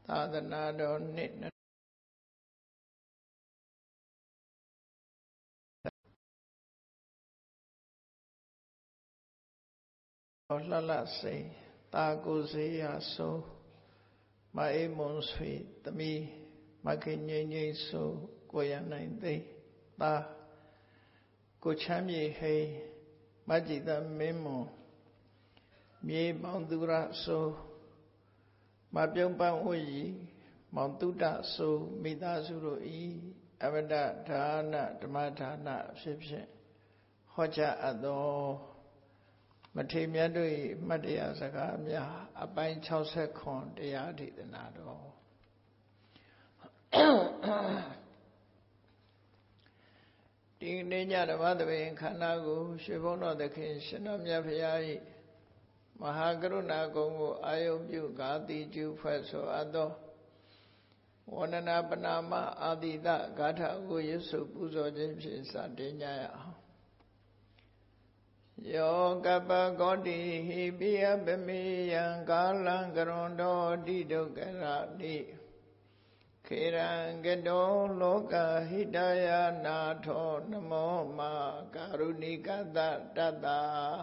သာသနာတော်နှစ်လှလှစိန်တာကိုစေးရဆုံးမအေးမွန်ဆွေသမီးမခင်ငိမ့်ငိမ့်ဆိုကိုရနိုင်သိတာကိုချမ်းမြေဟိမကြည်သမမင်းမွန်မြေမောင်သူရဆိုမပြုံးပန်းဝတ်ရီမောင်တုဒ္ဒဆိုမိသားစုတို့ဤအမတဒါနဓမ္မဒါနဖြစ်ဖြစ်ဟောကြားအပ်သောမထေမြတ်တို့၏မှတ်တရားစကားများအပိုင်း60တရားဒေသနာတော်ဒီနေ့ညဓမ္မသဘင်ခန္ဓာကိုရွှေဘုန်းတော်သခင်ရှင်တော်မြတ်ဖရာ၏မဟာကရုဏာကုံကိုအာယုပြုကာတိကျူဖွဲ့ဆိုအပ်သောဝန္ဒနာပနာမအာတိတဂါထာကိုရွတ်ဆိုပူဇော်ခြင်းဖြင့်စတင်ကြရအောင်ယောကပကောတိဟိပိယပမေယံကာလံကရွန်တော်တိဒုက္ခရတိခေရံကတောလောကဟိတယနာထောနမောမာကာရုဏိကတတတ္တာ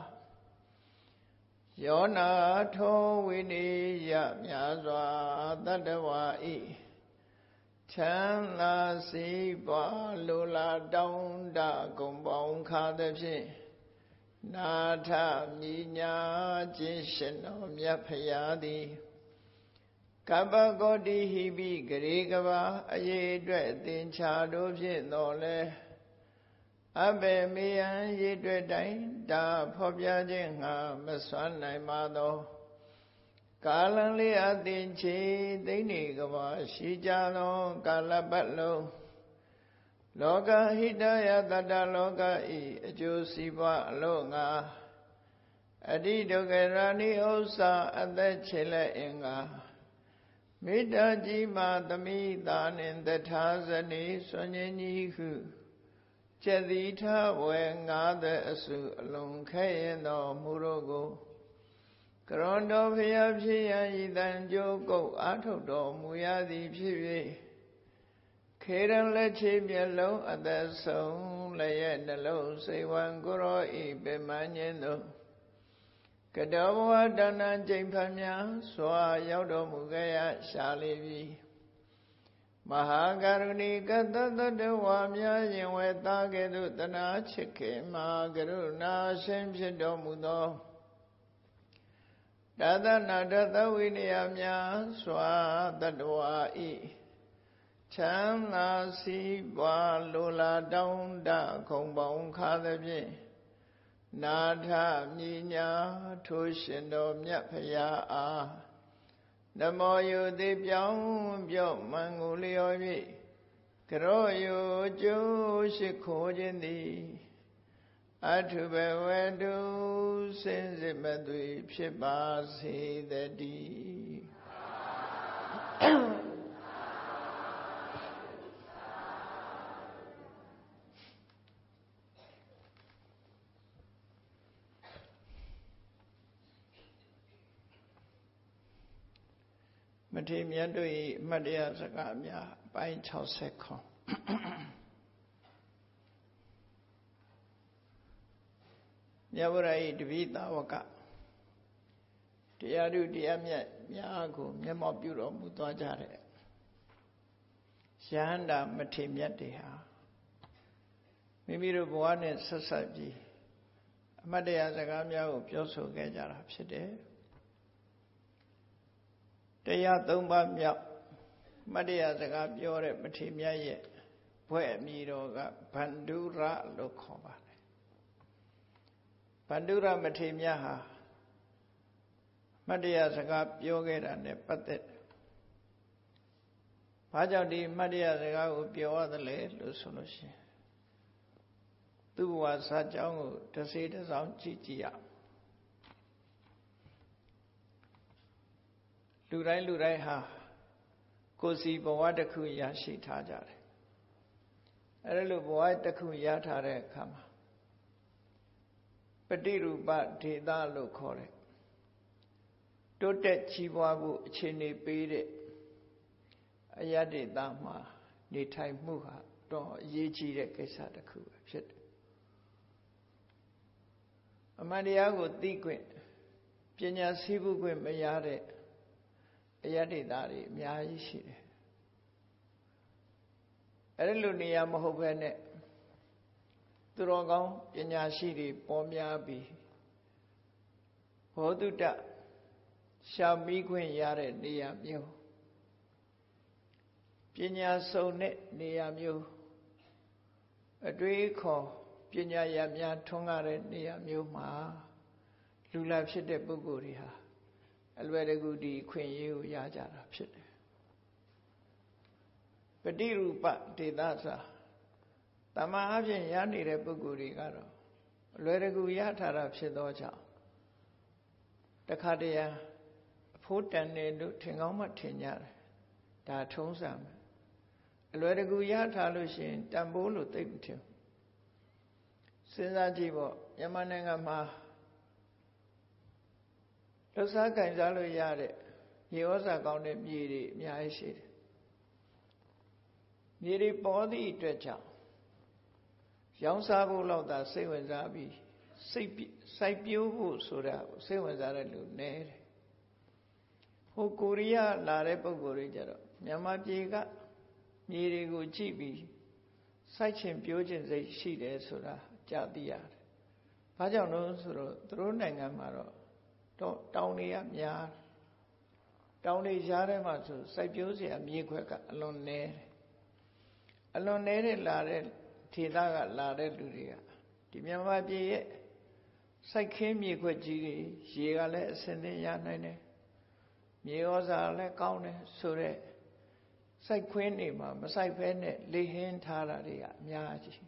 ယောနာထောဝိနိယမြာစွာတတ္တဝါဤချမ်းသာစီးပွားလိုလားတောင်းတကုန်ပေါင်းခါသဖြင့်နာထမြညာခြင်းရှင်တော်မြတ်ဖရာသည်ကပ္ပကောတိဟိပိဂရေကဘာအရေးအတွက်သင်္ချာတို့ဖြင့်တော်လဲအဘယ်မေယံရေးအတွက်တိုင်းဒါဖော်ပြခြင်းငှာမစွမ်းနိုင်ပါသောကာလံလေးအသင်ချေသိနေကဘာရှိကြသောကာလပတ်လုံးလောကဟိတယတတ္တလောကဤအကျိုးစီးပွားအလို့ငါအတိဒုက္ခရဏိဥစ္စာအသက်ချေလက်အင်္ဂါမေတ္တာကြီးမှသမိတာနှင့်တထာဇနီဆွန်ញင်းကြီးဟုကျက်သီထဝေငါးတဲ့အစုအလုံးခဲရင်တော်မူတို့ကိုကရွန်တော်ဖျားဖြစ်ရန်ဤတန်ကြိုးကုတ်အာထုတ်တော်မူရသည်ဖြစ်၍ခေရန်လက်ချေမျက်လုံးအသက်ဆုံးလည်းရဲ့နှလုံးစိတ်ဝံကိုရောဤပင်မညင်းတို့ကတောဘဝတဏ္ဏကျိန်ဖန်များစွာရောက်တော်မူခဲ့ရရှာလေပြီမဟာကရုဏီကတ္တတတဝါများရင်ဝဲသားကဲ့သို့တနာချစ်ခင်မှာကရုဏာရှင်ဖြစ်တော်မူသောတသနာတသဝိနည်းများစွာတတဝါဤချမ်းသာစီးပွားလိုလားတောင်းတခုံပေါင်းခါသဖြင့်နာထမြညာထိုးရှင်တော်မြတ်ဖရာအားနမောယုတိပြောင်းပြော့မှန်ကိုလျော်၍ကရောယုကျိုးရှိခိုးခြင်းသည်အထုဘဝတုစင်စစ်မသွေဖြစ်ပါစေတည်းမထေမြတ်တို့၏အမှတ်တရစကားများအပိုင်း60မြတ်ဗုဒ္ဓ၏တပိသာဝကတရားဓုတရားမြတ်များကိုမျက်မှောက်ပြုတော်မူသွားကြတဲ့ယဟန္တာမထေမြတ်တွေဟာမိမိတို့ဘဝနဲ့ဆက်ဆက်ပြီးအမှတ်တရစကားများကိုပြောဆိုခဲ့ကြတာဖြစ်တယ်တရား၃ပါးမြောက်မတရားစကားပြောတဲ့မထေမြတ်ရဲ့ဘွဲ့အမည်တော်ကဗန္ဓုရလို့ခေါ်ပါတယ်ဗန္ဓုရမထေမြတ်ဟာမတရားစကားပြောခဲ့တာနဲ့ပတ်သက်ဘာကြောင့်ဒီမတရားစကားကိုပြောရသလဲလို့ဆိုလို့ရှိရင်သူ့ဘဝစာကြောင်းကိုတစ်စေတစ်စောင်းကြည့်ကြည့်ရလူတိုင်းဟာကိုယ်စီဘဝတစ်ခုရရှိထားကြတယ်အဲလိုဘဝတစ်ခုရထားတဲ့အခါမှာပฏิရူပဒေသလို့ခေါ်တဲ့တိုးတက်ကြီးပွားဖို့အခြေအနေပေးတဲ့အယတ္တိတမှာနေထိုင်မှုဟာတော့အရေးကြီးတဲ့ကိစ္စတစ်ခုပဲဖြစ်တယ်အမှန်တရားကိုသိခွင့်ပညာစည်းဝါးခွင့်မရတဲ့အယတ္တိသားတွေအများကြီးရှိတယ်အဲ့ဒီလိုနေရာမဟုတ်ဘဲနဲ့သူတော်ကောင်းပညာရှိတွေပေါ်များပြီးဘောဓုတရှာမိခွင့်ရတဲ့နေရာမျိုးပညာစုံတဲ့နေရာမျိုးအတွေ့အခေါ်ပညာရများထွန်းကားတဲ့နေရာမျိုးမှာလူလာဖြစ်တဲ့ပုဂ္ဂိုလ်တွေဟာအလွယ်တကူဒီခွင့်ရေးကိုရကြတာဖြစ်တယ်ပฏิရူပဒေသစာတမန်အပြင်ရနေတဲ့ပုဂ္ဂိုလ်တွေကတော့အလွယ်တကူရထားတာဖြစ်သောကြောင့်တခါတည်းအဖို့တန်တယ်လို့ထင်ကောင်းမှထင်ကြတယ်ဒါထုံးစံပဲအလွယ်တကူရထားလို့ရှိရင်တန်ဖိုးလို့သိမထင်စဉ်းစားကြည့်ပေါ့မြန်မာနိုင်ငံမှာလှူစားကင်စားလို့ရတဲ့မြေဩဇာကောင်းတဲ့မြေတွေအများကြီးရှိတယ်မြေတွေပေါ်သည့်အတွက်ကြောင့်ရောင်းစားဖို့လောက်သာစိတ်ဝင်စားပြီးစိုက်ပျိုးဖို့ဆိုတာစိတ်ဝင်စားတဲ့လူနည်းတယ်ဟိုကိုရီးယားလာတဲ့ပုံကိုယ်တွေကြတော့မြန်မာပြည်ကမြေတွေကိုကြည့်ပြီးစိုက်ချင်ပျိုးချင်စိတ်ရှိတယ်ဆိုတာကြားသိရတယ်။ဘာကြောင့်လို့ဆိုတော့သူတို့နိုင်ငံမှာတော့တောင်တွေကများတောင်တွေရှားထဲမှာဆိုစိုက်ပျိုးစရာမြေခွက်ကအလွန်နည်းတယ်။အလွန်နည်းတဲ့လာတဲ့ဒေသကလာတဲ့လူတွေကဒီမြန်မာပြည်ရဲ့စိုက်ခင်းမြေခွက်ကြီးတွေရေကလည်းအစင်းနဲ့ရနိုင်တယ်။မြေဩဇာလည်းကောင်းတယ်ဆိုတော့စိုက်ခွင်းနေမှာမစိုက်ဖဲနဲ့လေဟင်းထားတာတွေကအများကြီး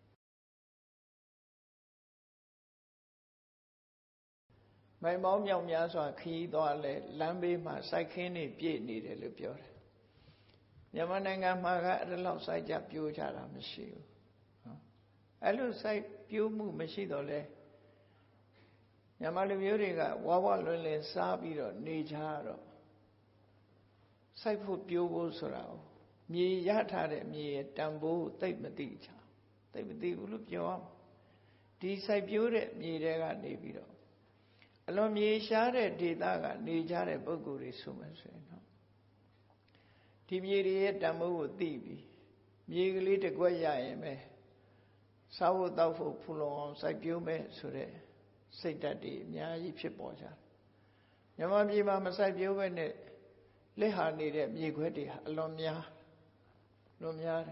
မိုင်ပေါင်းမြောက်များစွာခရီးသွားလဲလမ်းဘေးမှာစိုက်ခင်းနေပြည့်နေတယ်လို့ပြောတယ်မြန်မာနိုင်ငံမှာကအဲ့လောက်စိုက်ကြပြိုးကြတာမရှိဘူးအဲ့လိုစိုက်ပြိုးမှုမရှိတော့လဲမြန်မာလူမျိုးတွေကဝါဝလွင်လင်စားပြီးတော့နေကြတော့စိုက်ဖို့ပြိုးဖို့ဆိုတာမြေရထားတဲ့မြေရဲ့တန်ဖိုးသိပ်မသိချာသိပ်မသိဘူးလို့ပြောအောင်ဒီစိုက်ပြိုးတဲ့မြေတွေကနေပြီးတော့အလွန်မြေရှားတဲ့ဒေသကနေကြတဲ့ပုဂ္ဂိုလ်တွေဆိုမှဆိုရင်တော့ဒီမြေတွေရဲ့တန်ဖိုးကိုသိပြီးမြေကလေးတစ်ခွက်ရရင်ပဲစားဖို့တောက်ဖို့ဖူလုံအောင်စိုက်ပြိုးမယ်ဆိုတဲ့စိတ်ဓာတ်တွေအများကြီးဖြစ်ပေါ်ကြတယ်မြန်မာပြည်မှာမစိုက်ပြိုးဘဲနဲ့လက်ဟာနေတဲ့မြေခွက်တွေဟာအလွန်များတယ်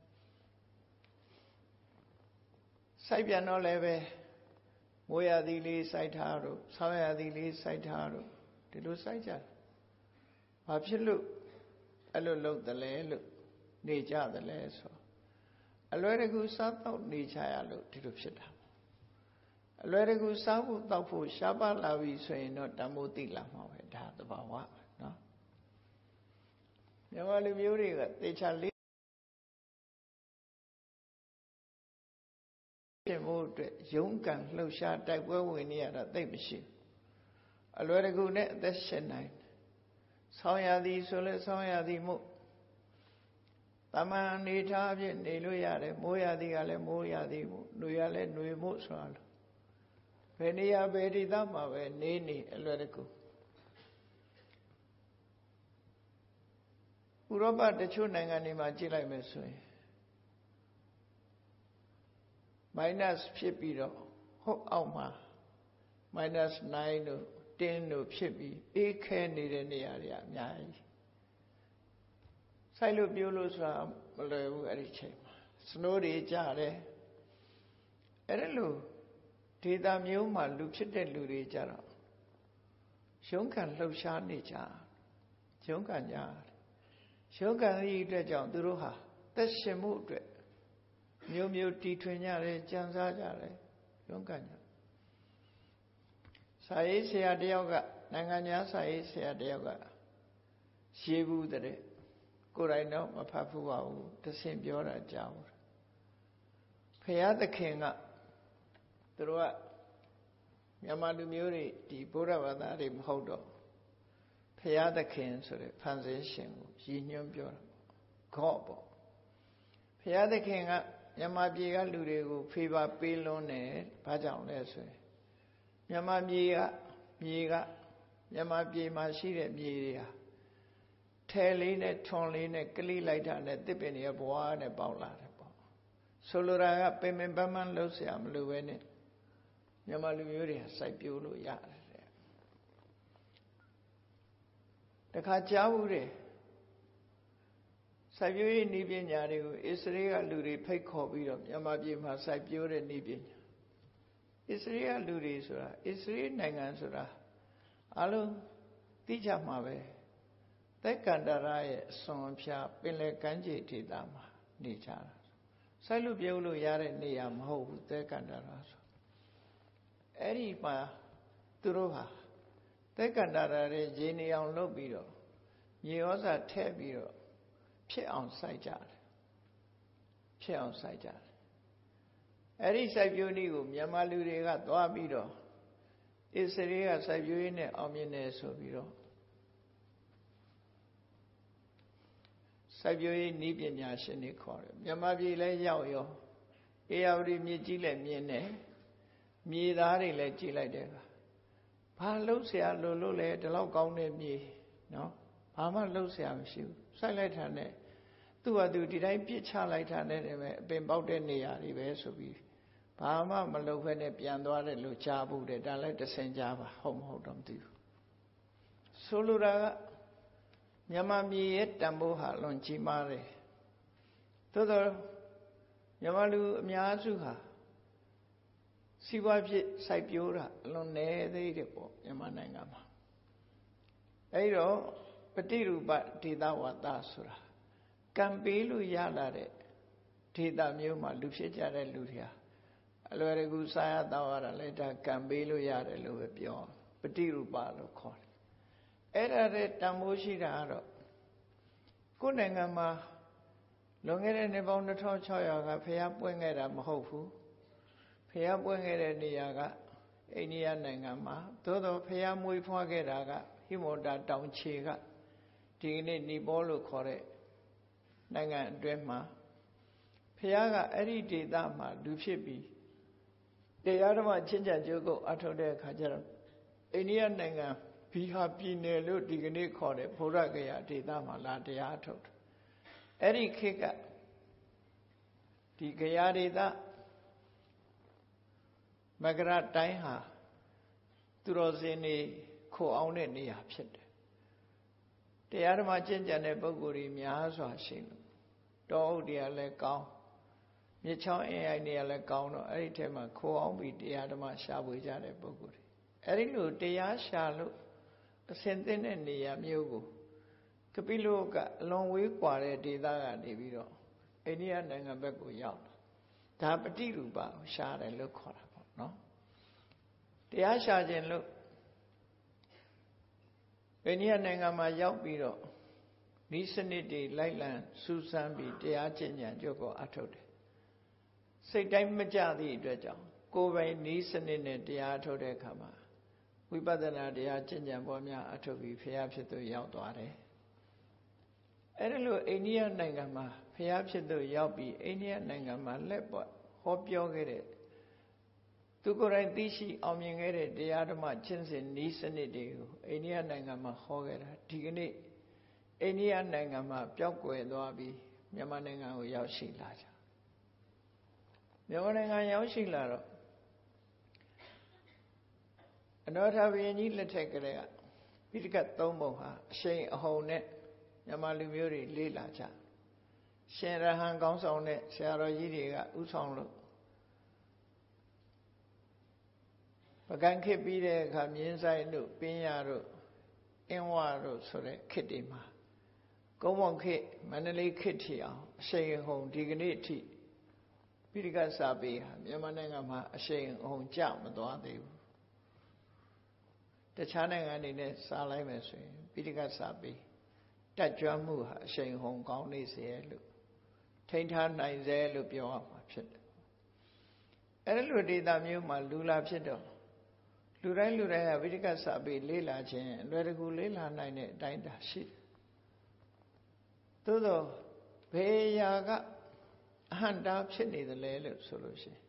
စိုက်ပြန်တော့လည်းပဲမိုးရသည်လေးစိုက်ထားတော့ဆောင်းရသည်လေးစိုက်ထားတော့ဒီလိုစိုက်ကြတယ်ဘာဖြစ်လို့အဲ့လိုလုပ်တယ်လဲလို့နေကြတယ်လဲဆိုအလွယ်တကူစားတော့နေကြရလို့ဒီလိုဖြစ်တာအလွယ်တကူစားဖို့တောက်ဖို့ရှားပါလာပြီဆိုရင်တော့တမိုးသိလာမှာပဲဒါသဘာဝနော်မြန်မာလူမျိုးတွေကတေချာလေးဖြစ်ဖို့အတွက်ရုန်းကန်လှုပ်ရှားတိုက်ပွဲဝင်နေရတာသိပ်မရှိဘူးအလွယ်တကူနဲ့အသက်ရှင်နိုင်ဆောင်းရသည်ဆိုလဲဆောင်းရသည်မို့တမန်နေထားဖြင့်နေလို့ရတယ်မိုးရသည်ကလည်းမိုးရသည်မို့နှွေရလည်းနှွေမို့ဆိုတာလို့ဘယ်နေရာဘယ်ဒေသမှာပဲနေအလွယ်တကူဥရောပတချို့နိုင်ငံတွေမှာကြည့်လိုက်မယ်ဆိုရင်minus ဖြစ်ပြီးတော့ဟုတ်အောက်မှာ -9 တို့10တို့ဖြစ်ပြီးအေးခဲနေတဲ့နေရာတွေအများကြီးစိုက်လို့ပြိုးလို့ဆိုတာမလွယ်ဘူးအဲ့ဒီချိန်မှာ snow တွေကျတယ်အဲ့ဒါလို့ဒေသမျိုးမှာလူဖြစ်တဲ့လူတွေကြတော့ရုန်းကန်လှုပ်ရှားနေကြရုန်းကန်ကြရုန်းကန်သည့်အတွက်ကြောင့်သူတို့ဟာသက်ရှင်မှုအတွက်မျိုးတီထွင်ကြတယ်ကြံစားကြတယ်ရုန်းကန်ကြစာရေးဆရာတယောက်ကနိုင်ငံခြားစာရေးဆရာတယောက်ကရေးဘူးတဲ့ကိုယ်တိုင်တော့မဖတ်ဘူးပါဘူးတဆင့်ပြောတာကြားဘူးဖရာသခင်ကသူတို့ကမြန်မာလူမျိုးတွေဒီဗုဒ္ဓဘာသာတွေမဟုတ်တော့ဖရာသခင်ဆိုတဲ့ဖန်ဆင်းရှင်ကိုရည်ညွှန်းပြောတာခော့ပေါ့ဘုရားသခင်ကမြန်မာပြည်ကလူတွေကိုဖေးပါပေးလွန်းတယ်ဘာကြောင့်လဲဆိုရင်မြန်မာပြည်မြန်မာပြည်မှာရှိတဲ့မြေတွေဟာထဲလေးနဲ့ထွန်လေးနဲ့ကလိလိုက်တာနဲ့တစ်ပင်တွေဘွားနဲ့ပေါက်လာတယ်ပေါ့ဆိုလိုတာကပင်ပန်းလှုပ်เสียမလို့ပဲနဲ့မြန်မာလူမျိုးတွေစိုက်ပျိုးလို့ရတယ်တဲ့တခါကြားဘူးတယ်စိုက်ပျိုးရေးနည်းပညာတွေကိုအစ္စရေးကလူတွေဖိတ်ခေါ်ပြီးတော့မြန်မာပြည်မှာစိုက်ပျိုးတဲ့နည်းပညာအစ္စရေးကလူတွေဆိုတာအစ္စရေးနိုင်ငံဆိုတာအလုံးသိကြမှာပဲသက်ကန္တရရဲ့အစွန်အဖျားပင်လယ်ကမ်းခြေဒေသမှာနေကြတာစိုက်လို့ပြုတ်လို့ရတဲ့နေရာမဟုတ်ဘူးသက်ကန္တရဆိုအဲ့ဒီမှာသူတို့ဟာသက်ကန္တရရဲ့ရေနေအောင်လုပ်ပြီးတော့မြေဩဇာထည့်ပြီးတော့ဖြစ်အောင်စိုက်ကြတယ်အဲ့ဒီစိုက်ပျိုးနည်းကိုမြန်မာလူတွေကသွားပြီးတော့အစ္စရေးကစိုက်ပျိုးရေးနဲ့အောင်မြင်တယ်ဆိုပြီးတော့စိုက်ပျိုးရေးနည်းပညာရှင်တွေခေါ်တယ်မြန်မာပြည်လည်းရောက်ရောအေရဝတီမြစ်ကြီးလည်းမြင်တယ်မြေသားတွေလည်းကြည်လိုက်တယ်ဘာလှုပ်เสียလို့လဲဒီလောက်ကောင်းတဲ့မြေနော်ဘာမှလှုပ်เสียမရှိဘူးစိုက်လိုက်တာနဲ့သူ့ဟာသူဒီတိုင်းပြစ်ချလိုက်တာနဲ့ပဲအပင်ပေါက်တဲ့နေရာတွေပဲဆိုပြီးဘာမှမလုပ်ဘဲနဲ့ပြန်သွားတယ်လို့ကြားဘူးတယ်ဒါလည်းတဆင်ကြားပါဟုတ်မဟုတ်တော့မသိဘူးဆိုလိုတာကမြန်မာပြည်ရဲ့တန်ဖိုးဟာလွန်ကြီးမားတယ်သို့သောမြန်မာလူအများစုဟာစီးပွားဖြစ်စိုက်ပျိုးတာအလွန်နည်းသေးတယ်ပေါ့မြန်မာနိုင်ငံမှာအဲဒီတော့ပฏิရူပဒေသဝါဒဆိုတာကံပေးလို့ရလာတဲ့ဒေသမျိုးမှာလူဖြစ်ကြတဲ့လူတွေဟာအလွယ်တကူစားရတောက်ရတာလည်းဒါကံပေးလို့ရတယ်လို့ပဲပြောပฏิရူပလို့ခေါ်တယ်အဲ့ဒါတဲ့တန်ဖိုးရှိတာကတော့ကိုယ်နိုင်ငံမှာလွန်ခဲ့တဲ့နှစ်ပေါင်း2600ကဖျားပွင့်ခဲ့တာမဟုတ်ဘူးဖျားပွင့်ခဲ့တဲ့နေရာကအိန္ဒိယနိုင်ငံမှာသို့တော်ဖျားမွေးဖွားခဲ့တာကဟိမဝန္တာတောင်ခြေကဒီကနေ့နီပေါလို့ခေါ်တဲ့နိုင်ငံအတွင်းမှာဖျားကအဲ့ဒီဒေသမှာလူဖြစ်ပြီးတရားဓမ္မချင်းချံကြိုးကိုအထောက်တဲ့အခါကျတော့အိန္ဒိယနိုင်ငံဘီဟာပြည်နယ်လို့ဒီကနေ့ခေါ်တဲ့ဗုဒ္ဓဂယာဒေသမှာလာတရားထုတ်တယ်အဲ့ဒီခေတ်ကဒီဂယာဒေသမဂရတိုင်းဟာသူတော်စင်တွေခိုအောင်တဲ့နေရာဖြစ်တယ်တရားဓမ္မကျင့်ကြံတဲ့ပုဂ္ဂိုလ်တွေများစွာရှိလို့တောအုပ်တွေကလည်းကောင်းမြစ်ချောင်းအင်းအိုင်တွေကလည်းကောင်းတော့အဲ့ဒီထဲမှာခိုအောင်ပြီးတရားဓမ္မရှာဖွေကြတဲ့ပုဂ္ဂိုလ်တွေအဲ့ဒီလိုတရားရှာလို့အစင်သင့်တဲ့နေရာမျိုးကိုကပိလုကအလွန်ဝေးကွာတဲ့ဒေသကနေပြီးတော့အိန္ဒိယနိုင်ငံဘက်ကိုရောက်တာဒါပฏิရူပကိုရှာတယ်လို့ခေါ်တာပေါ့နော်တရားရှာခြင်းလို့အိန္ဒိယနိုင်ငံမှာရောက်ပြီးတော့ဤစနစ်တွေလိုက်လံစူးစမ်းပြီးတရားကျင့်ကြံကြိုးကိုအထုတ်တယ်စိတ်တိုင်းမကြသည့်အတွက်ကြောင့်ကိုယ်ပိုင်ဤစနစ်နဲ့တရားထုတ်တဲ့အခါမှာဝိပဿနာတရားကျင့်ကြံပွားများအထုတ်ပြီးဖျားဖြစ်သူရောက်သွားတယ်အဲ့ဒါလို့အိန္ဒိယနိုင်ငံမှာဖျားဖြစ်သူရောက်ပြီးအိန္ဒိယနိုင်ငံမှာလက်ပေါ်ဟောပြောခဲ့တဲ့သူကိုယ်တိုင်သိရှိအောင်မြင်ခဲ့တဲ့တရားဓမ္မကျင့်စဉ်ဤစနစ်တွေကိုအိန္ဒိယနိုင်ငံမှာဟောခဲ့တာဒီကနေ့အိန္ဒိယနိုင်ငံမှာပျောက်ကွယ်သွားပြီးမြန်မာနိုင်ငံကိုရောက်ရှိလာကြမြန်မာနိုင်ငံရောက်ရှိလာတော့အနောထဘုရင်ကြီးလက်ထက်ကလေးကပိဋကတ်၃ပုံဟာအရှိန်အဟုန်နဲ့မြန်မာလူမျိုးတွေလေ့လာကြရှင်ရဟန်းကောင်းဆောင်တဲ့ဆရာတော်ကြီးတွေကဥဆောင်လို့ပကံခေတ်ပြီးတဲ့အခါမြင်းဆိုင်တို့ပင်းရတို့အင်းဝတို့ဆိုတဲ့ခေတ်တွေမှာကုန်းပေါင်ခေတ်မန္တလေးခေတ်ထီအောင်အရှိန်အဟုန်ဒီကနေ့အထိပိဋကတ်စာပေဟာမြန်မာနိုင်ငံမှာအရှိန်အဟုန်ကျမသွားသေးဘူးတခြားနိုင်ငံတွေနဲ့စားလိုက်မယ်ဆိုရင်ပိဋကတ်စာပေတက်ကြွမှုဟာအရှိန်အဟုန်ကောင်းနေစေလို့ထိန်းထားနိုင်စေလို့ပြောရမှာဖြစ်တယ်အဲ့လိုဒေသမျိုးမှာလူလာဖြစ်တော့လူတိုင်းဟာဝိတ္တကစာပေလေးလာခြင်းအလွယ်တကူလေးလာနိုင်တဲ့အတိုင်းတာရှိတယ်သို့သောဘယ်ရာကအဟံတာဖြစ်နေတယ်လဲလို့ဆိုလို့ရှိရင်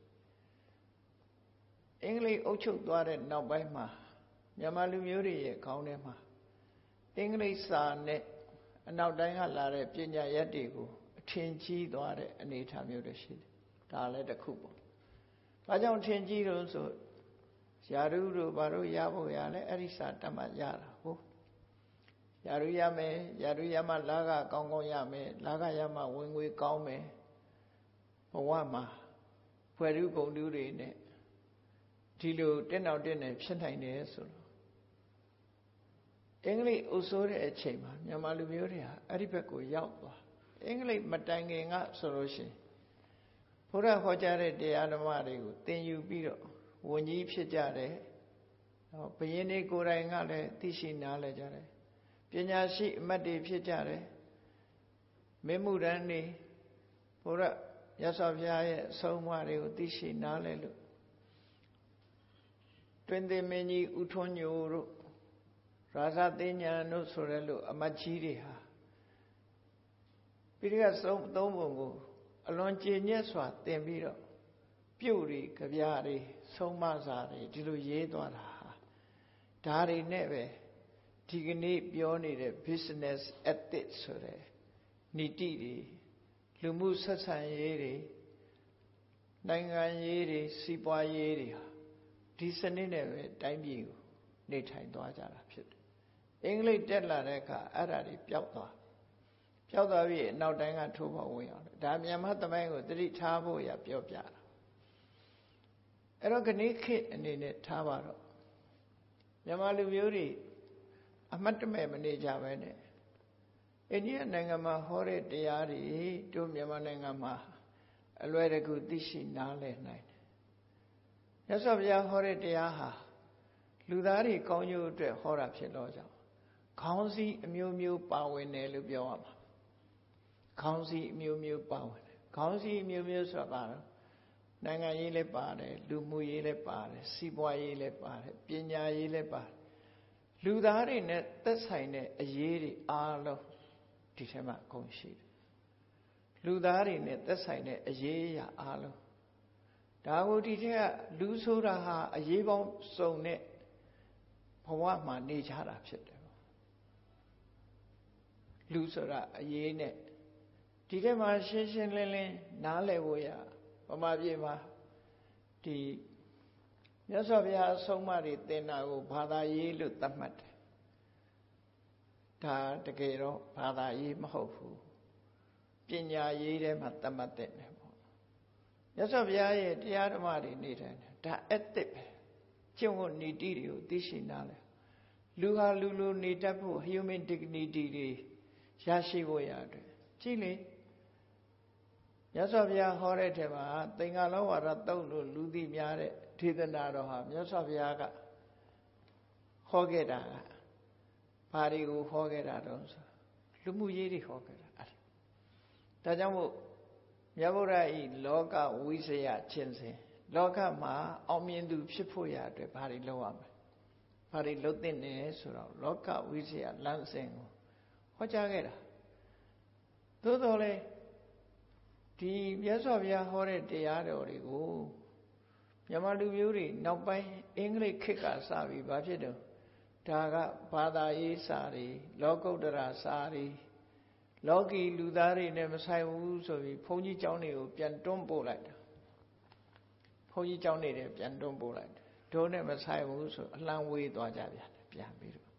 အင်္ဂလိပ်အုပ်ချုပ်သွားတဲ့နောက်ပိုင်းမှာမြန်မာလူမျိုးတွေရဲ့ခေါင်းထဲမှာအင်္ဂလိပ်စာနဲ့အနောက်တိုင်းကလာတဲ့ပညာရပ်တွေကိုအထင်ကြီးသွားတဲ့အနေအထားမျိုးတွေရှိတယ်ဒါလည်းတစ်ခုပေါ့ဘာကြောင့်ထင်ကြီးလို့ဆိုယာရုတို့ဘာလို့ရဖို့ရလဲအဲ့ဒီစာတတ်မှရတာဟုတ်ယာရုရမယ်ယာရုရမှလာကကောင်းကောင်းရမယ်လာကရမှဝင်ငွေကောင်းမယ်ဘဝမှာဖွဲ့ရုဂုံတူးတွေနဲ့ဒီလိုတက်နောက်တက်နေဖြစ်နိုင်တယ်ဆိုတော့အင်္ဂလိပ်အုပ်စိုးတဲ့အချိန်မှာမြန်မာလူမျိုးတွေဟာအဲ့ဒီဘက်ကိုရောက်သွားအင်္ဂလိပ်မတိုင်ခင်ကဆိုလို့ရှိရင်ဘုရားဟောကြားတဲ့တရားဓမ္မတွေကိုသင်ယူပြီးတော့ဝန်ကြီးဖြစ်ကြတယ်ဘုရင်တွေကိုယ်တိုင်ကလည်းသိရှိနားလည်ကြတယ်ပညာရှိအမတ်တွေဖြစ်ကြတယ်မေမှုရန်တွေဘုရားရသော်ဘုရားရဲ့အဆုံးအမတွေကိုသိရှိနားလည်လို့တွင်သိမင်းကြီးဥထွန်းညိုတို့ရာဇသိညာတို့ဆိုရဲလို့အမတ်ကြီးတွေဟာပိဋကတ်သုံးပုံကိုအလွန်ကြည်ညက်စွာသင်ပြီးတော့ပြုတ်တွေကြပြားတွေဆုံးမစာတွေဒီလိုရေးသွားတာဟာဒါတွေနဲ့ပဲဒီကနေ့ပြောနေတဲ့ business ethics ဆိုတဲ့နီတိတွေလူမှုဆက်ဆံရေးတွေနိုင်ငံရေးတွေစီးပွားရေးတွေဟာဒီစနစ်နဲ့ပဲတိုင်းပြည်ကိုနေထိုင်သွားကြတာဖြစ်တယ်အင်္ဂလိပ်တက်လာတဲ့အခါအဲ့ဒါတွေပျောက်သွားပြီးအနောက်တိုင်းကထိုးဖောက်ဝင်အောင်ဒါမြန်မာသမိုင်းကိုသတိထားဖို့ရပြောပြတာအဲ့တော့ခဏခေတ်အနေနဲ့ထားပါတော့မြန်မာလူမျိုးတွေအမတ်တမဲ့မနေကြပဲနဲ့အိန္ဒိယနိုင်ငံမှာဟောတဲ့တရားတွေတို့မြန်မာနိုင်ငံမှာအလွယ်တကူသိရှိနားလည်နိုင်တယ်မြတ်စွာဘုရားဟောတဲ့တရားဟာလူသားတွေကောင်းကျိုးအတွက်ဟောတာဖြစ်တော့ကြောင့်ခေါင်းစည်းအမျိုးမျိုးပါဝင်တယ်လို့ပြောရမှာခေါင်းစည်းအမျိုးမျိုးပါဝင်တယ်ခေါင်းစည်းအမျိုးမျိုးဆိုတာကတော့နိုင်ငံရေးလည်းပါတယ်လူမှုရေးလည်းပါတယ်စီးပွားရေးလည်းပါတယ်ပညာရေးလည်းပါတယ်လူသားတွေနဲ့သက်ဆိုင်တဲ့အရေးတွေအားလုံးဒီထဲမှာအကုန်ရှိတယ်လူသားတွေနဲ့သက်ဆိုင်တဲ့အရေးအရာအားလုံးဒါကိုဒီထက်ကလူဆိုတာဟာအရေးပေါင်းစုံနဲ့ဘဝမှာနေကြတာဖြစ်တယ်လူဆိုတာအရေးနဲ့ဒီထဲမှာရှင်းရှင်းလင်းလင်းနားလည်ဖို့ရဗမာပြည်မှာဒီမြတ်စွာဘုရားအဆုံးအမတွေသင်တာကိုဘာသာရေးလို့သတ်မှတ်တယ်ဒါတကယ်တော့ဘာသာရေးမဟုတ်ဘူးပညာရေးထဲမှာသတ်မှတ်တဲ့တယ်ပေါ့မြတ်စွာဘုရားရဲ့တရားဓမ္မတွေနေတယ်ဒါ ethic ပဲကျင့်ဝတ်နီတိတွေကိုသိရှိနားလည်လူဟာလူလိုနေတတ်ဖို့ human dignity တွေရရှိဖို့ရတယ်ကြည့်လေမြတ်စွာဘုရားဟောတဲ့ထဲမှာသင်္ဃာလောဝါဒတုတ်လို့လူသိများတဲ့ဒေသနာတော်ဟာမြတ်စွာဘုရားကဟောခဲ့တာဘာတွေကိုဟောခဲ့တာတော့ဆိုလူမှုရေးတွေဟောခဲ့တာအဲ့ဒါကြောင့်မို့မြတ်ဗုဒ္ဓဤလောကဝိဇယခြင်းစဉ်လောကမှာအောင်မြင်သူဖြစ်ဖို့ရအတွက်ဘာတွေလုပ်ရမလဲဘာတွေလုပ်သင့်တယ်ဆိုတော့လောကဝိဇယလမ်းစဉ်ကိုဟောကြားခဲ့တာသို့တော်လည်းဒီမြတ်စွာဘုရားဟောတဲ့တရားတော်တွေကိုမြန်မာလူမျိုးတွေနောက်ပိုင်းအင်္ဂလိပ်ခေတ်ကစပြီးဘာဖြစ်တော့ဒါကဘာသာရေးစာတွေလောကုတ္တရာစာတွေလောကီလူသားတွေနဲ့မဆိုင်ဘူးဆိုပြီးဘုန်းကြီးကျောင်းတွေကိုပြန်တွန်းပို့လိုက်တာဘုန်းကြီးကျောင်းတွေပြန်တွန်းပို့လိုက်တယ်တို့နဲ့မဆိုင်ဘူးဆိုအလံဝေးသွားကြပြန်တယ်ပြန်ပြီးတော့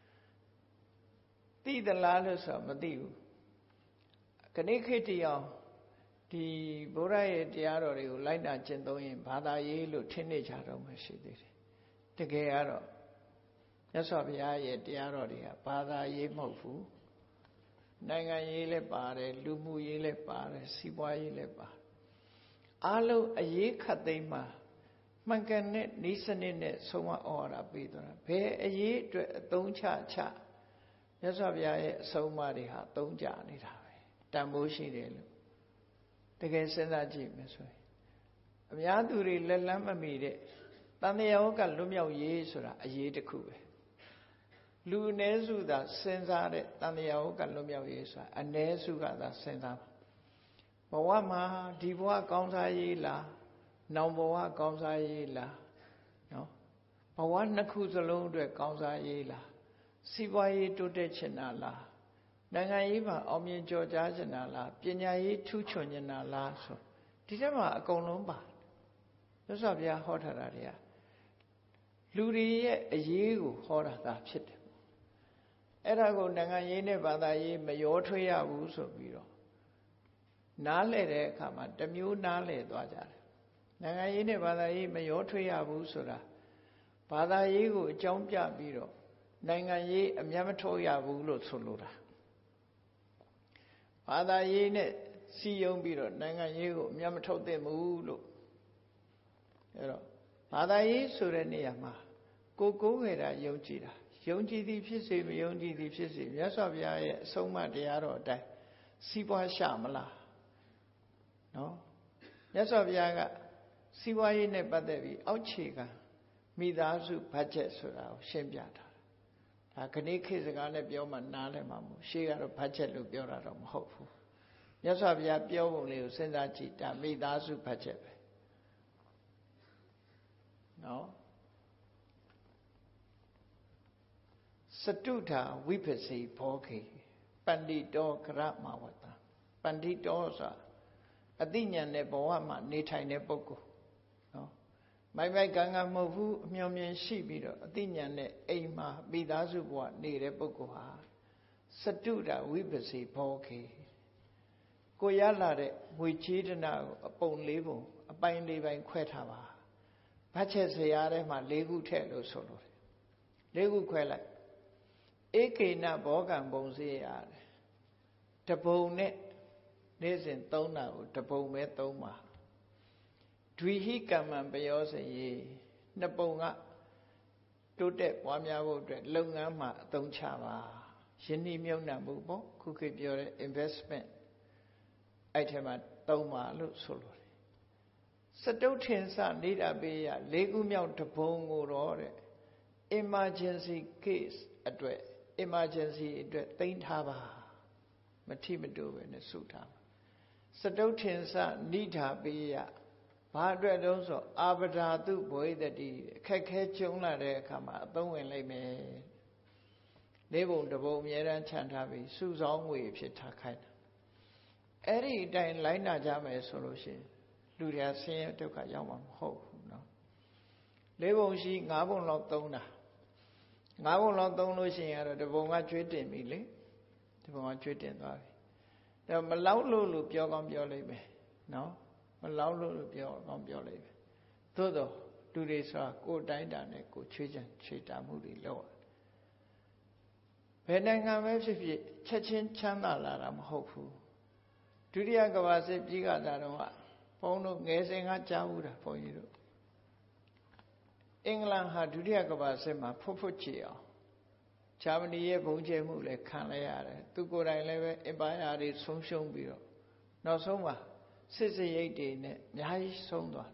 သိသလားလို့ဆိုမသိဘူးခဏခေတ်တည်းအောင်ဒီဘုရားရဲ့တရားတော်တွေကိုလိုက်နာကျင့်သုံးရင်ဘာသာရေးလို့ထင်နေကြတော့မှရှိသေးတယ်တကယ်ကတော့မြတ်စွာဘုရားရဲ့တရားတော်တွေကဘာသာရေးမဟုတ်ဘူးနိုင်ငံရေးလည်းပါတယ်လူမှုရေးလည်းပါတယ်စီးပွားရေးလည်းပါတယ်အားလုံးအရေးခတ်သိမ်းမှာမှန်ကန်တဲ့ဤစနစ်နဲ့ဆုံးမဩဝါဒပေးသွားတာဘယ်အရေးအတွက်အသုံးချမြတ်စွာဘုရားရဲ့အဆုံးအမတွေဟာသုံးကြနေတာပဲတန်ဖိုးရှိတယ်လို့တကယ်စဉ်းစားကြည့်မယ်ဆိုရင်အများသူတွေလက်လန်းမမီတဲ့တန်တရားဝကလွတ်မြောက်ရေးဆိုတာအရေးတစ်ခုပဲလူအ ਨੇ စုသာစဉ်းစားတဲ့တန်တရားဝကလွတ်မြောက်ရေးဆိုတာအ ਨੇ စုကသာစဉ်းစားဘဝမှာဒီဘဝကောင်းစားရေးလားနောင်ဘဝကောင်းစားရေးလားနော်ဘဝနှစ်ခုစလုံးအတွက်ကောင်းစားရေးလားစီးပွားရေးတိုးတက်ချင်တာလားနိုင်ငံရေးမှာအောင်မြင်ကြော်ကြားချင်တာလားပညာရေးထူးချွန်ချင်တာလားဆိုဒီထဲမှာအကုန်လုံးပါမြတ်စွာဘုရားဟောထားတာတွေကလူတွေရဲ့အရေးကိုဟောတာသာဖြစ်တယ်အဲ့ဒါကိုနိုင်ငံရေးနဲ့ဘာသာရေးမရောထွေးရဘူးဆိုပြီးတော့နားလဲတဲ့အခါမှာတစ်မျိုးနားလဲသွားကြတယ်နိုင်ငံရေးနဲ့ဘာသာရေးမရောထွေးရဘူးဆိုတာဘာသာရေးကိုအကြောင်းပြပြီးတော့နိုင်ငံရေးအမျက်မထုတ်ရဘူးလို့ဆိုလိုတာဘာသာရေးနဲ့စီယုံပြီးတော့နိုင်ငံရေးကိုအမျက်မထုတ်သင့်ဘူးလို့အဲ့တော့ဘာသာရေးဆိုတဲ့နေရာမှာကိုယ်ငယ်တာယုံကြည်တာယုံကြည်သည်ဖြစ်စေမယုံကြည်သည်ဖြစ်စေမြတ်စွာဘုရားရဲ့အဆုံးအမတရားတော်အတိုင်းစီးပွားရှာမလားနော်မြတ်စွာဘုရားကစီးပွားရေးနဲ့ပတ်သက်ပြီးအောက်ခြေကမိသားစုဘတ်ဂျက်ဆိုတာကိုရှင်းပြထားတာဒါခဏခေတ်စကားနဲ့ပြောမှနားလည်မှာမဟုတ်ရှေးကတော့ဘတ်ဂျက်လို့ပြောတာတော့မဟုတ်ဘူးမြတ်စွာဘုရားပြောပုံလေးကိုစဉ်းစားကြည့်ဒါမိသားစုဘတ်ဂျက်ပဲနော်စတုထာဝိပစီဘောခေပန္တိတောကရမဝတ္တပန္တိတောဆိုတာအသိဉာဏ်နဲ့ဘဝမှာနေထိုင်တဲ့ပုဂ္ဂိုလ်နော်မိုက်ကံမဟုတ်ဘူးအမျှော်မြင်ရှိပြီးတော့အသိဉာဏ်နဲ့အိမ်မှာမိသားစုဘဝနေတဲ့ပုဂ္ဂိုလ်ဟာစတုထာဝိပစီဘောခေကိုရလာတဲ့ငွေချေးတနာကိုအပုံ၄ပုံအပိုင်း၄ပိုင်းခွဲထားပါဘတ်ချက်စရာထဲမှာ၄ခုထည့်လို့ဆိုလို့၄ခုခွဲလိုက်ဧကေနဘောကံပုံစည်းရတယ်တပုံနဲ့နေ့စဉ်သုံးတာကိုတပုံပဲသုံးပါဒွိဟိကမ္မံပယောစရေနှစ်ပုံကတိုးတက်ပွားများဖို့အတွက်လုပ်ငန်းမှာအသုံးချပါယင်းနှိမ့်မြုံနှံမှုပေါ့ခုခေတ်ပြောတဲ့ investment အဲ့ထဲမှာသုံးပါလို့ဆိုလို့စတုထင်္စနေတာပေးရ၄ခုမြောက်တပုံကိုတော့တဲ့ emergency case အတွက် emergency အတွက်သိမ်းထားပါမထိမတိုးပဲနဲ့စုထားပါစတုထင်္စနိဒာပေးရဘာအတွက်တုံးဆိုအာပဒါတုဘဝိတ္တိအခက်ခဲကျုံလာတဲ့အခါမှာအသုံးဝင်လိမ့်မယ်လေးပုံတစ်ပုံအများတန်းခြံထားပြီးစုဆောင်းငွေဖြစ်ထားခိုင်းတာအဲ့ဒီအတိုင်းလိုက်နာကြမယ်ဆိုလို့ရှိရင်လူတွေဆင်းရဲဒုက္ခရောက်မှာမဟုတ်ဘူးเนาะလေးပုံရှိ၅ပုံလောက်သုံးတာ၅ပုံလောက်သုံးလို့ရှိရင်ကတော့တစ်ပုံကကျွေးတင်ပြီလေတစ်ပုံကကျွေးတင်သွားပြီဒါမလောက်လို့ပြောကောင်းပြောလိမ့်မယ်เนาะမလောက်လို့ပြောကောင်းပြောလိမ့်မယ်သို့တော့လူတွေဆိုတာကိုယ်တိုင်းတာနဲ့ကိုယ်ချွေးချံချွေတာမှုတွေလုပ်ဘယ်နိုင်ငံပဲဖြစ်ဖြစ်ချက်ချင်းချမ်းသာလာတာမဟုတ်ဘူးဒုတိယကမ္ဘာစစ်ပြီးကသာတော့ဘုန်းတို့ငယ်စဉ်ကကြားဘူးတာဘုန်းကြီးတို့အင်္ဂလန်ဟာဒုတိယကမ္ဘာစစ်မှာဖွတ်ချေအောင်ဂျာမနီရဲ့ဘုံကျဲမှုလည်းခံလိုက်ရတယ်သူကိုယ်တိုင်လည်းပဲအင်ပါယာတွေဆုံးရှုံးပြီးတော့နောက်ဆုံးမှာစစ်စရိတ်တွေနဲ့အများကြီးဆုံးသွား